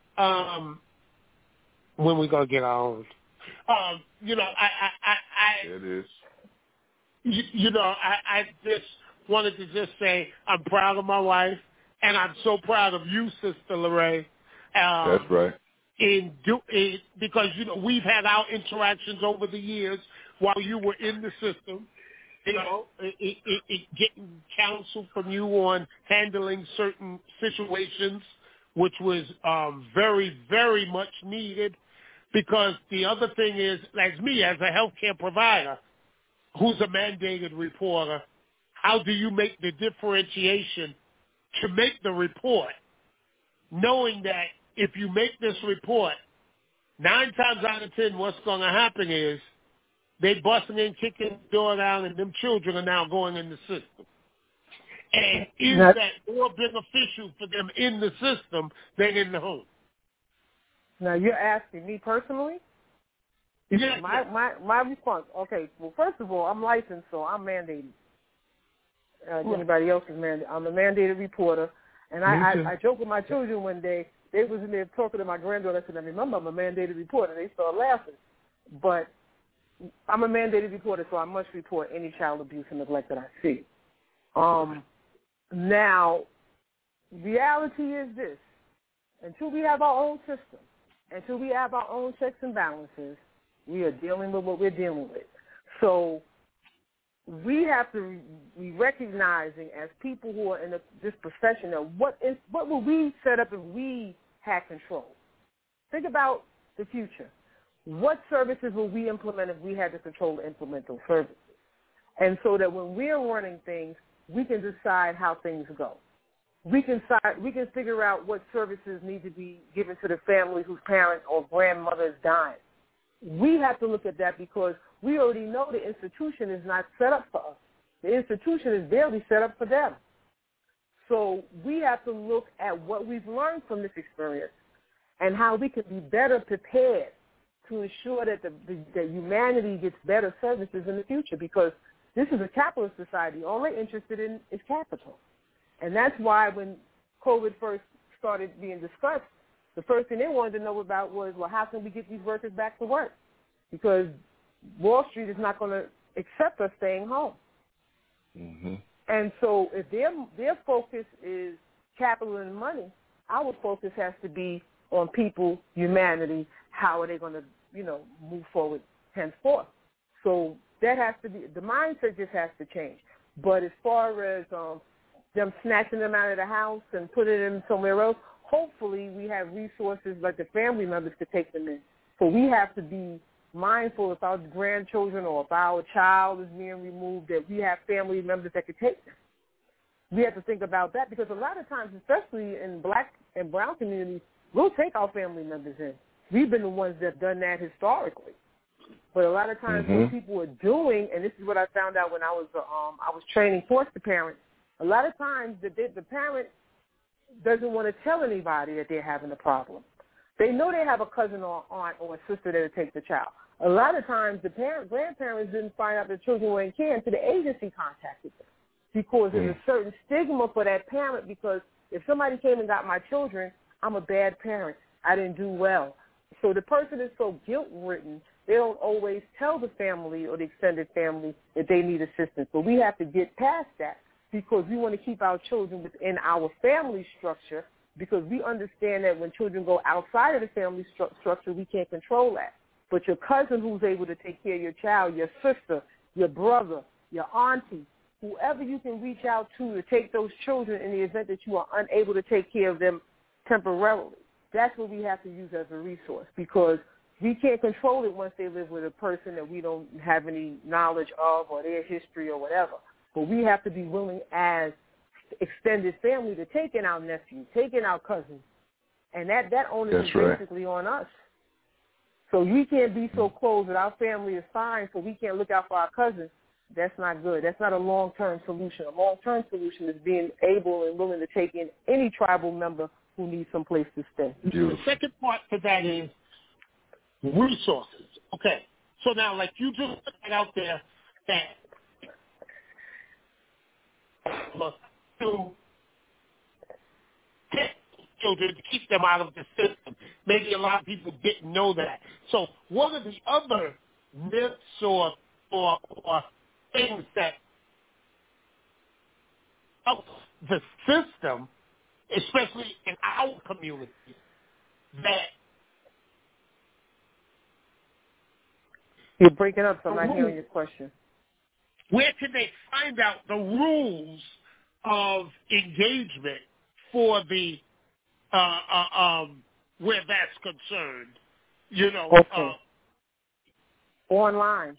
um, when we gonna get our own? Um, you know, I, I, I, I It is. you, you know, I, I just wanted to just say I'm proud of my wife, and I'm so proud of you, Sister Lorraine. Um, That's right. In do in, because you know we've had our interactions over the years while you were in the system. You know, it, it, it, getting counsel from you on handling certain situations, which was um, very, very much needed. Because the other thing is, as me, as a healthcare provider, who's a mandated reporter, how do you make the differentiation to make the report, knowing that if you make this report, nine times out of ten, what's going to happen is they busting in, kicking the door down, and them children are now going in the system. And is That's, that more beneficial for them in the system than in the home? now you're asking me personally? Yes, My my my response. Okay. Well, first of all, I'm licensed, so I'm mandated. Uh, Right. Anybody else is mandated. I'm a mandated reporter, and I, I I joked with my children one day. They was in there talking to my granddaughter. I said, "I remember I'm a mandated reporter." They started laughing, but I'm a mandated reporter, so I must report any child abuse and neglect that I see. Um, now, reality is this: until we have our own system, until we have our own checks and balances, we are dealing with what we're dealing with. So we have to be recognizing as people who are in a, this profession of what is what will we set up if we had control. Think about the future. What services will we implement if we had the control to implement those services? And so that when we're running things, we can decide how things go. We can decide, we can figure out what services need to be given to the family whose parent or grandmother is dying. We have to look at that because we already know the institution is not set up for us. The institution is barely set up for them. So we have to look at what we've learned from this experience and how we can be better prepared to ensure that the, the that humanity gets better services in the future, because this is a capitalist society. All they're interested in is capital. And that's why when COVID first started being discussed, the first thing they wanted to know about was, well, how can we get these workers back to work? Because Wall Street is not going to accept us staying home. Mm-hmm. And so if their their focus is capital and money, our focus has to be on people, humanity. How are they going to, you know, move forward henceforth? So that has to be, the mindset just has to change. But as far as um, them snatching them out of the house and putting them somewhere else, hopefully we have resources like the family members to take them in. So we have to be mindful if our grandchildren or if our child is being removed, that we have family members that could take them. We have to think about that, because a lot of times, especially in black and brown communities, we'll take our family members in. We've been the ones that have done that historically. But a lot of times mm-hmm. what people are doing, and this is what I found out when I was uh, um, I was training foster parents, a lot of times the, the parent doesn't want to tell anybody that they're having a problem. They know they have a cousin or aunt or a sister that will take the child. A lot of times the parent, grandparents didn't find out the children were in care until the agency contacted them, because there's a certain stigma for that parent, because if somebody came and got my children, I'm a bad parent. I didn't do well. So the person is so guilt-ridden, they don't always tell the family or the extended family that they need assistance. But we have to get past that, because we want to keep our children within our family structure, because we understand that when children go outside of the family stru- structure, we can't control that. But your cousin who's able to take care of your child, your sister, your brother, your auntie, whoever you can reach out to to take those children in the event that you are unable to take care of them temporarily, that's what we have to use as a resource, because we can't control it once they live with a person that we don't have any knowledge of or their history or whatever. But we have to be willing as extended family to take in our nephew, take in our cousins, and that, that onus That's is right. basically on us. So we can't be so close that our family is fine, so we can't look out for our cousins. That's not good. That's not a long-term solution. A long-term solution is being able and willing to take in any tribal member who needs some place to stay. The second part to that is resources. Okay. So now, like you just put it out there that to get children to keep them out of the system. Maybe a lot of people didn't know that. So what are the other myths or or, or things that help the system, especially in our community, that you're breaking up, so I'm not hearing your question. Where can they find out the rules of engagement for the uh, uh, um, where that's concerned? You know, okay. uh, online.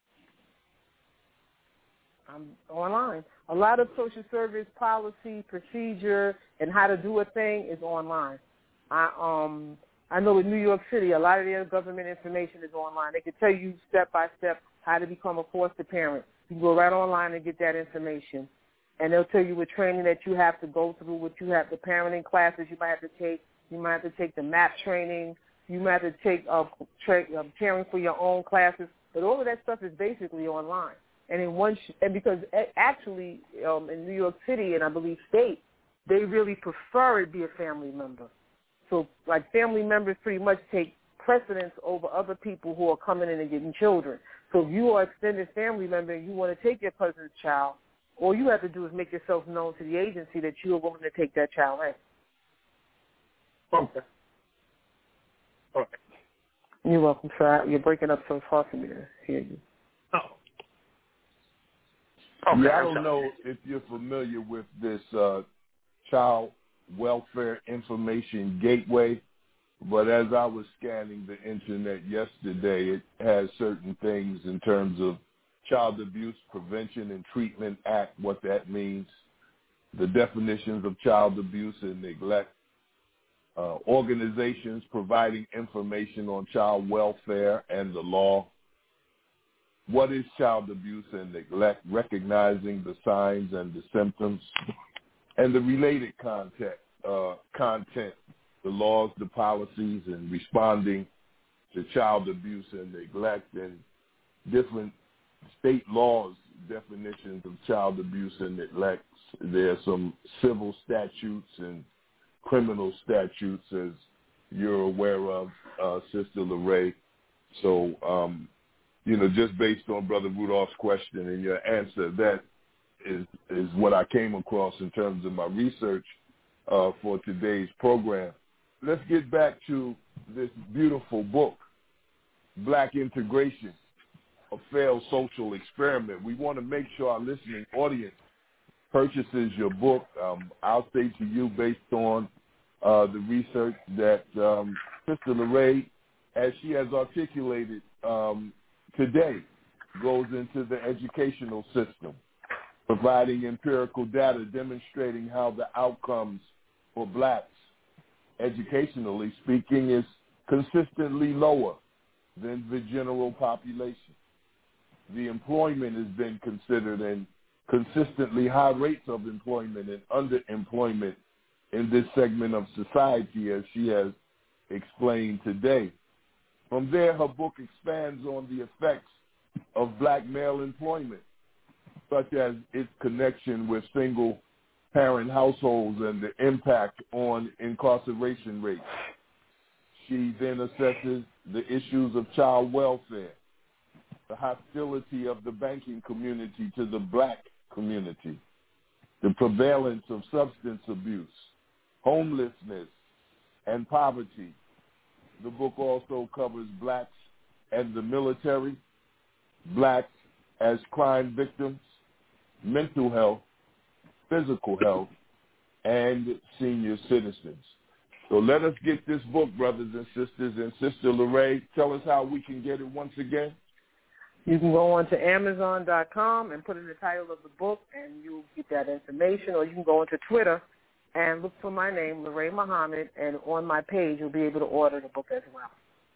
Um, online. A lot of social service policy, procedure, and how to do a thing is online. I um I know in New York City, a lot of their government information is online. They can tell you step by step how to become a foster parent. You can go right online and get that information, and they'll tell you what training that you have to go through, what you have, the parenting classes you might have to take. You might have to take the MAP training. You might have to take uh, tra- uh, caring for your own classes. But all of that stuff is basically online. And in one, sh- and because actually um, in New York City and I believe state, they really prefer it be a family member. So like family members pretty much take precedence over other people who are coming in and getting children. So if you are an extended family member and you want to take your cousin's child, all you have to do is make yourself known to the agency that you are willing to take that child in. okay. All right. You're welcome, sir. You're breaking up, so it's hard for me to hear you. Oh. Okay, yeah, I don't know if you're familiar with this uh, Child Welfare Information Gateway, but as I was scanning the internet yesterday, it has certain things in terms of Child Abuse Prevention and Treatment Act, what that means, the definitions of child abuse and neglect, uh, organizations providing information on child welfare and the law. What is child abuse and neglect? Recognizing the signs and the symptoms. and the related content, uh, content, the laws, the policies, and responding to child abuse and neglect, and different state laws, definitions of child abuse and neglect. There are some civil statutes and criminal statutes, as you're aware of, uh, Sister LaRae. So, um, you know, just based on Brother Rudolph's question and your answer, that is, is what I came across in terms of my research uh, for today's program. Let's get back to this beautiful book, Black Integration, a Failed Social Experiment. We want to make sure our listening audience purchases your book. Um, I'll say to you, based on uh, the research that um, Sister LaRae, as she has articulated um, today, goes into the educational system, providing empirical data demonstrating how the outcomes for blacks, educationally speaking, is consistently lower than the general population. The employment has been considered, and consistently high rates of employment and underemployment in this segment of society, as she has explained today. From there, her book expands on the effects of black male employment, such as its connection with single-parent households and the impact on incarceration rates. She then assesses the issues of child welfare, the hostility of the banking community to the black community, the prevalence of substance abuse, homelessness, and poverty. The book also covers blacks and the military, blacks as crime victims, mental health, physical health, and senior citizens. So let us get this book, brothers and sisters. And Sister LaRae, tell us how we can get it once again. You can go on to Amazon dot com and put in the title of the book, and you'll get that information. Or you can go onto Twitter and look for my name, LaRae Muhammad, and on my page you'll be able to order the book as well.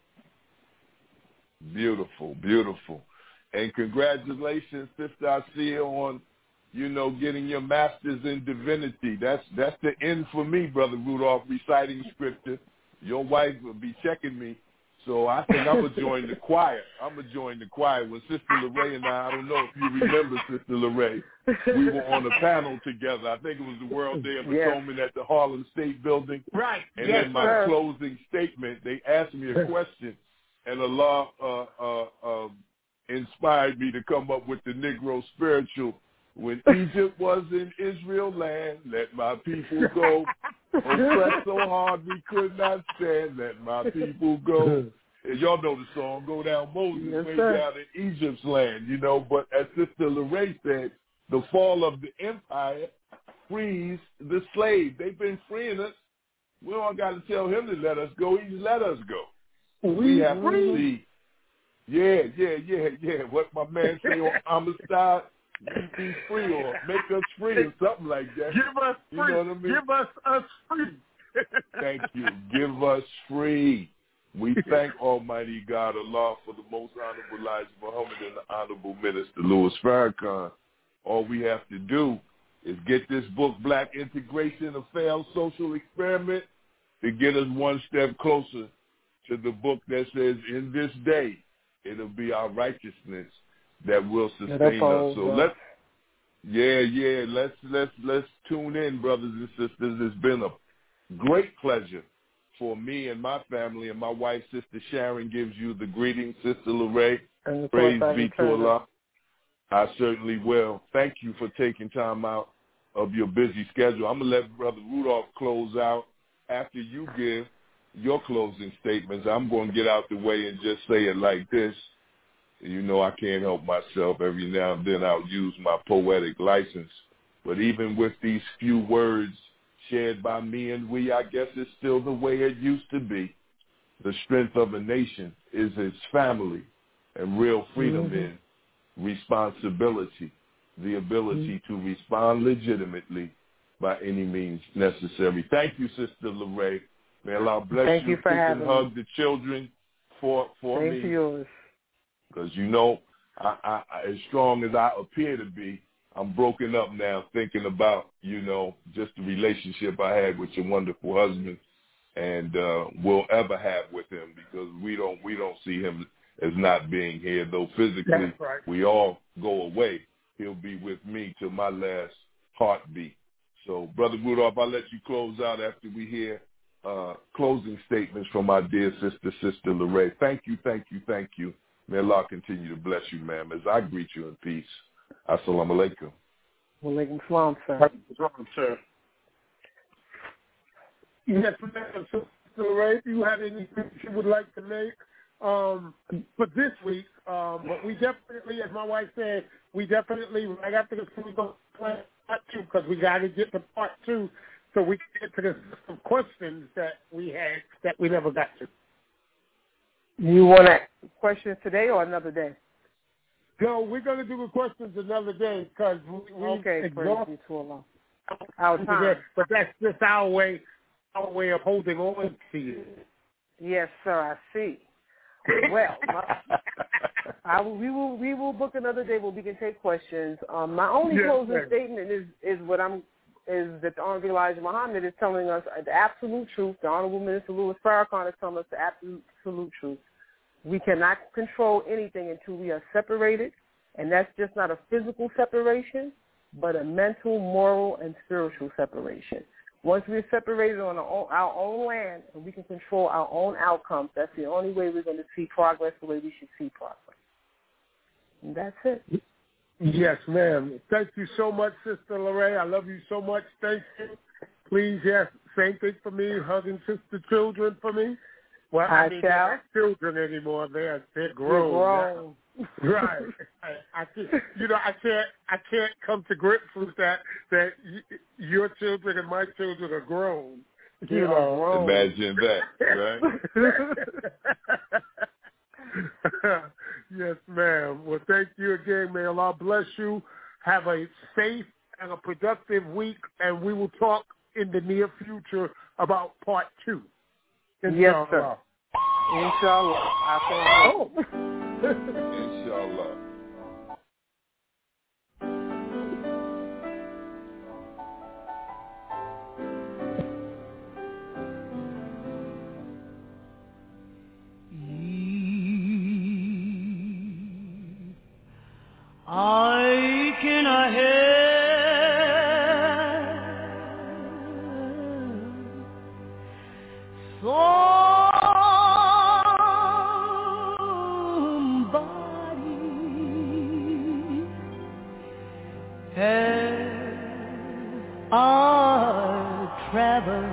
Beautiful, beautiful. And congratulations, Sister Asiya, on, you know, getting your master's in divinity. That's that's the end for me, Brother Rudolph, reciting scripture. Your wife will be checking me. So I think I'm going to join the choir. I'm going to join the choir. When Sister LaRae and I, I don't know if you remember, Sister LaRae, we were on a panel together. I think it was the World Day of yes. Atonement at the Harlem State Building. Right. And yes, in my sir. closing statement, they asked me a question, and Allah uh, uh, uh, inspired me to come up with the Negro spiritual. When Egypt was in Israel land, let my people go. Oppressed so hard we could not stand, let my people go. And y'all know the song, Go Down Moses, yes, way sir. down in Egypt's land, you know. But as Sister LaRae said, the fall of the empire frees the slave. They've been freeing us. We don't got to tell him to let us go. He let us go. We, we have free. to see. Yeah, yeah, yeah, yeah. What my man say on Amistad, we be free or make us free or something like that. Give us free. You know what I mean? Give us us free. Thank you. Give us free. We thank Almighty God, Allah, for the most honorable Elijah Muhammad and the honorable Minister Louis Farrakhan. All we have to do is get this book, Black Integration, a Failed Social Experiment, to get us one step closer to the book that says, in this day, it'll be our righteousness that will sustain us. So let's, yeah, yeah, let's let's let's tune in, brothers and sisters. It's been a great pleasure for me and my family, and my wife, Sister Sharon, gives you the greetings, Sister LaRae. Praise be to Allah. I certainly will. Thank you for taking time out of your busy schedule. I'm going to let Brother Rudolph close out. After you give your closing statements, I'm going to get out the way and just say it like this. You know, I can't help myself. Every now and then I'll use my poetic license. But even with these few words shared by me and we, I guess it's still the way it used to be. The strength of a nation is its family, and real freedom mm-hmm. in responsibility, the ability mm-hmm. to respond legitimately by any means necessary. Thank you, Sister LaRae. May Allah bless Thank you. you for Kiss having and hug me. the children for, for Same me. to yours. Because, you know, I, I, I, as strong as I appear to be, I'm broken up now thinking about, you know, just the relationship I had with your wonderful husband and uh, will ever have with him, because we don't we don't see him as not being here, though physically right. we all go away. He'll be with me till my last heartbeat. So, Brother Rudolph, I'll let you close out after we hear uh, closing statements from our dear sister, Sister Lorraine. Thank you, thank you, thank you. May Allah continue to bless you, ma'am, as I greet you in peace. Assalamu alaikum. Wa alaikum salam, sir. sir. Yes, ma'am. Sister Lorraine, if you have anything you would like to make um, for this week, um, but we definitely, as my wife said, we definitely, right after this, we're going to plan part two, because we got to get to part two so we can get to the some questions that we had that we never got to. You want to questions today or another day? No, we're going to do the questions another day, because we, we okay, exhausted too long. Our time. But that's just our way, our way of holding on to you. Yes, sir, I see. Well, my, I will, we will we will book another day where we can take questions. Um, my only yes, closing sir. statement is, is what I'm is that the Honorable Elijah Muhammad is telling us the absolute truth. The Honorable Minister Louis Farrakhan is telling us the absolute truth. We cannot control anything until we are separated, and that's just not a physical separation, but a mental, moral, and spiritual separation. Once we're separated on our own, our own land and we can control our own outcomes, that's the only way we're going to see progress the way we should see progress. And that's it. Yes, ma'am. Thank you so much, Sister Lorraine. I love you so much. Thank you. Please, yes, same thing for me, hugging sister children for me. Well, I, I mean, they're not children anymore. They're, they're grown. They're grown. Right. I, I can't, you know, I can't, I can't come to grips with that, that y- your children and my children are grown. You you know. grown. Imagine that, right? Yes, ma'am. Well, thank you again. May Allah bless you. Have a safe and a productive week, and we will talk in the near future about part two. Inshallah. Yes, sir. Inshallah. Oh. Inshallah. I can I help somebody as I travel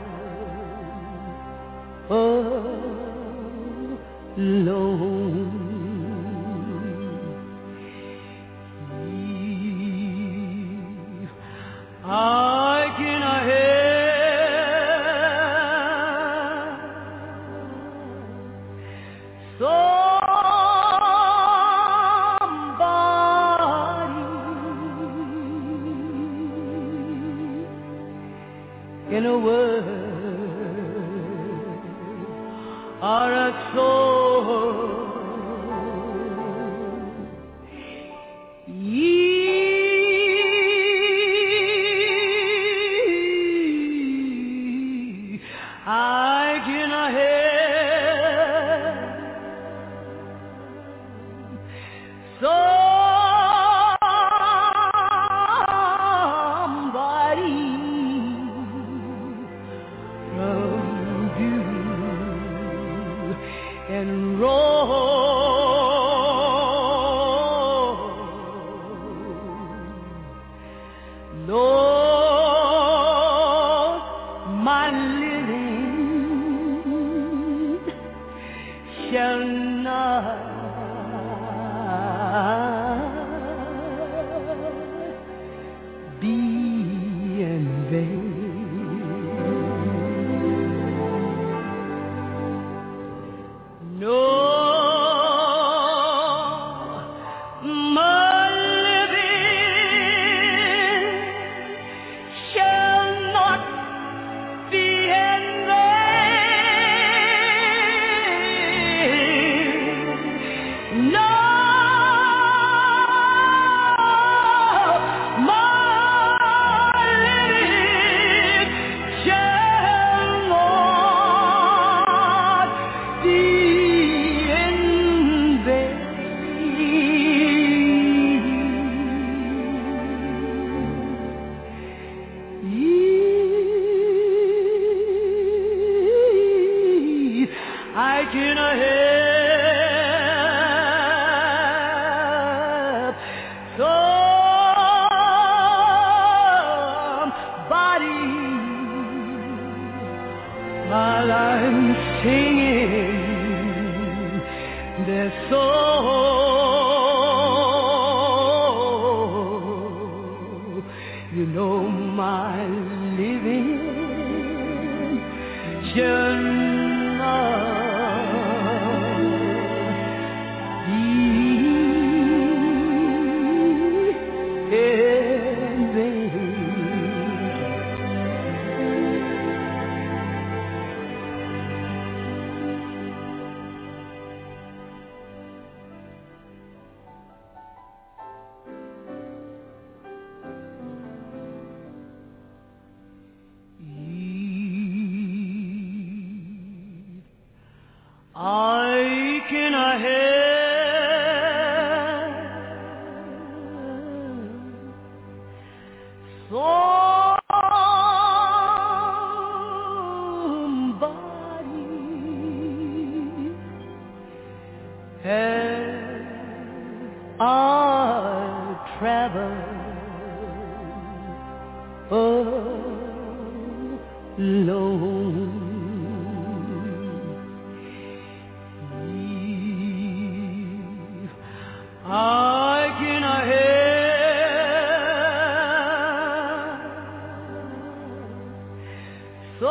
alone. I can I help somebody in a word or a soul. I can help somebody from view and roll. Lord, my living shall not be in vain. No, my living singing their soul. You know my living shall not be in vain. I cannot help somebody as I travel alone. I cannot help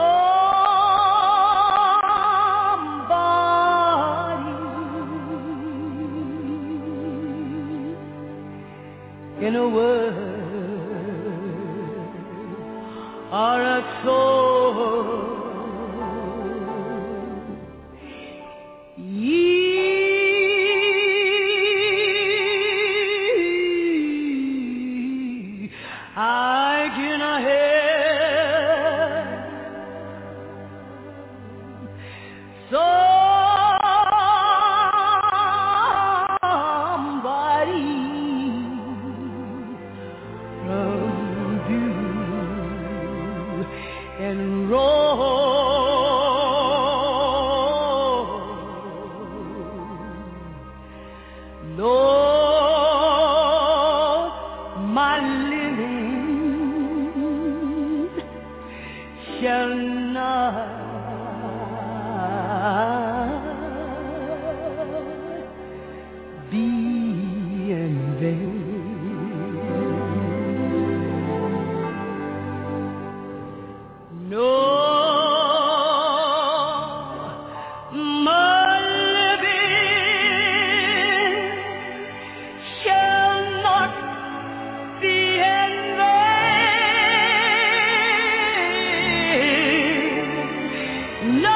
somebody in a word or a soul. I cannot help somebody from view and roll. Lord, my living shall not be in vain. No, my living shall not be in vain. No.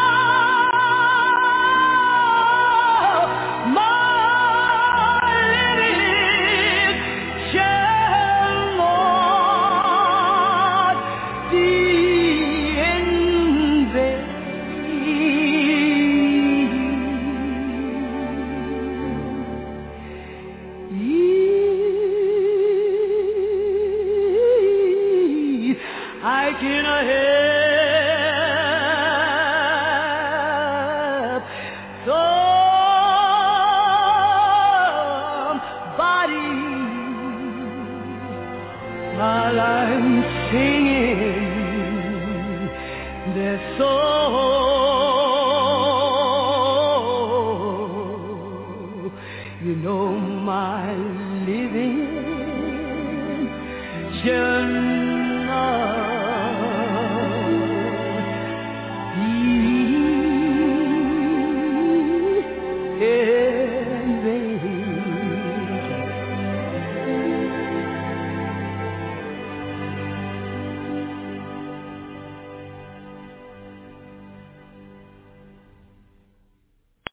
I cannot help somebody while I'm singing their soul. You know my living shall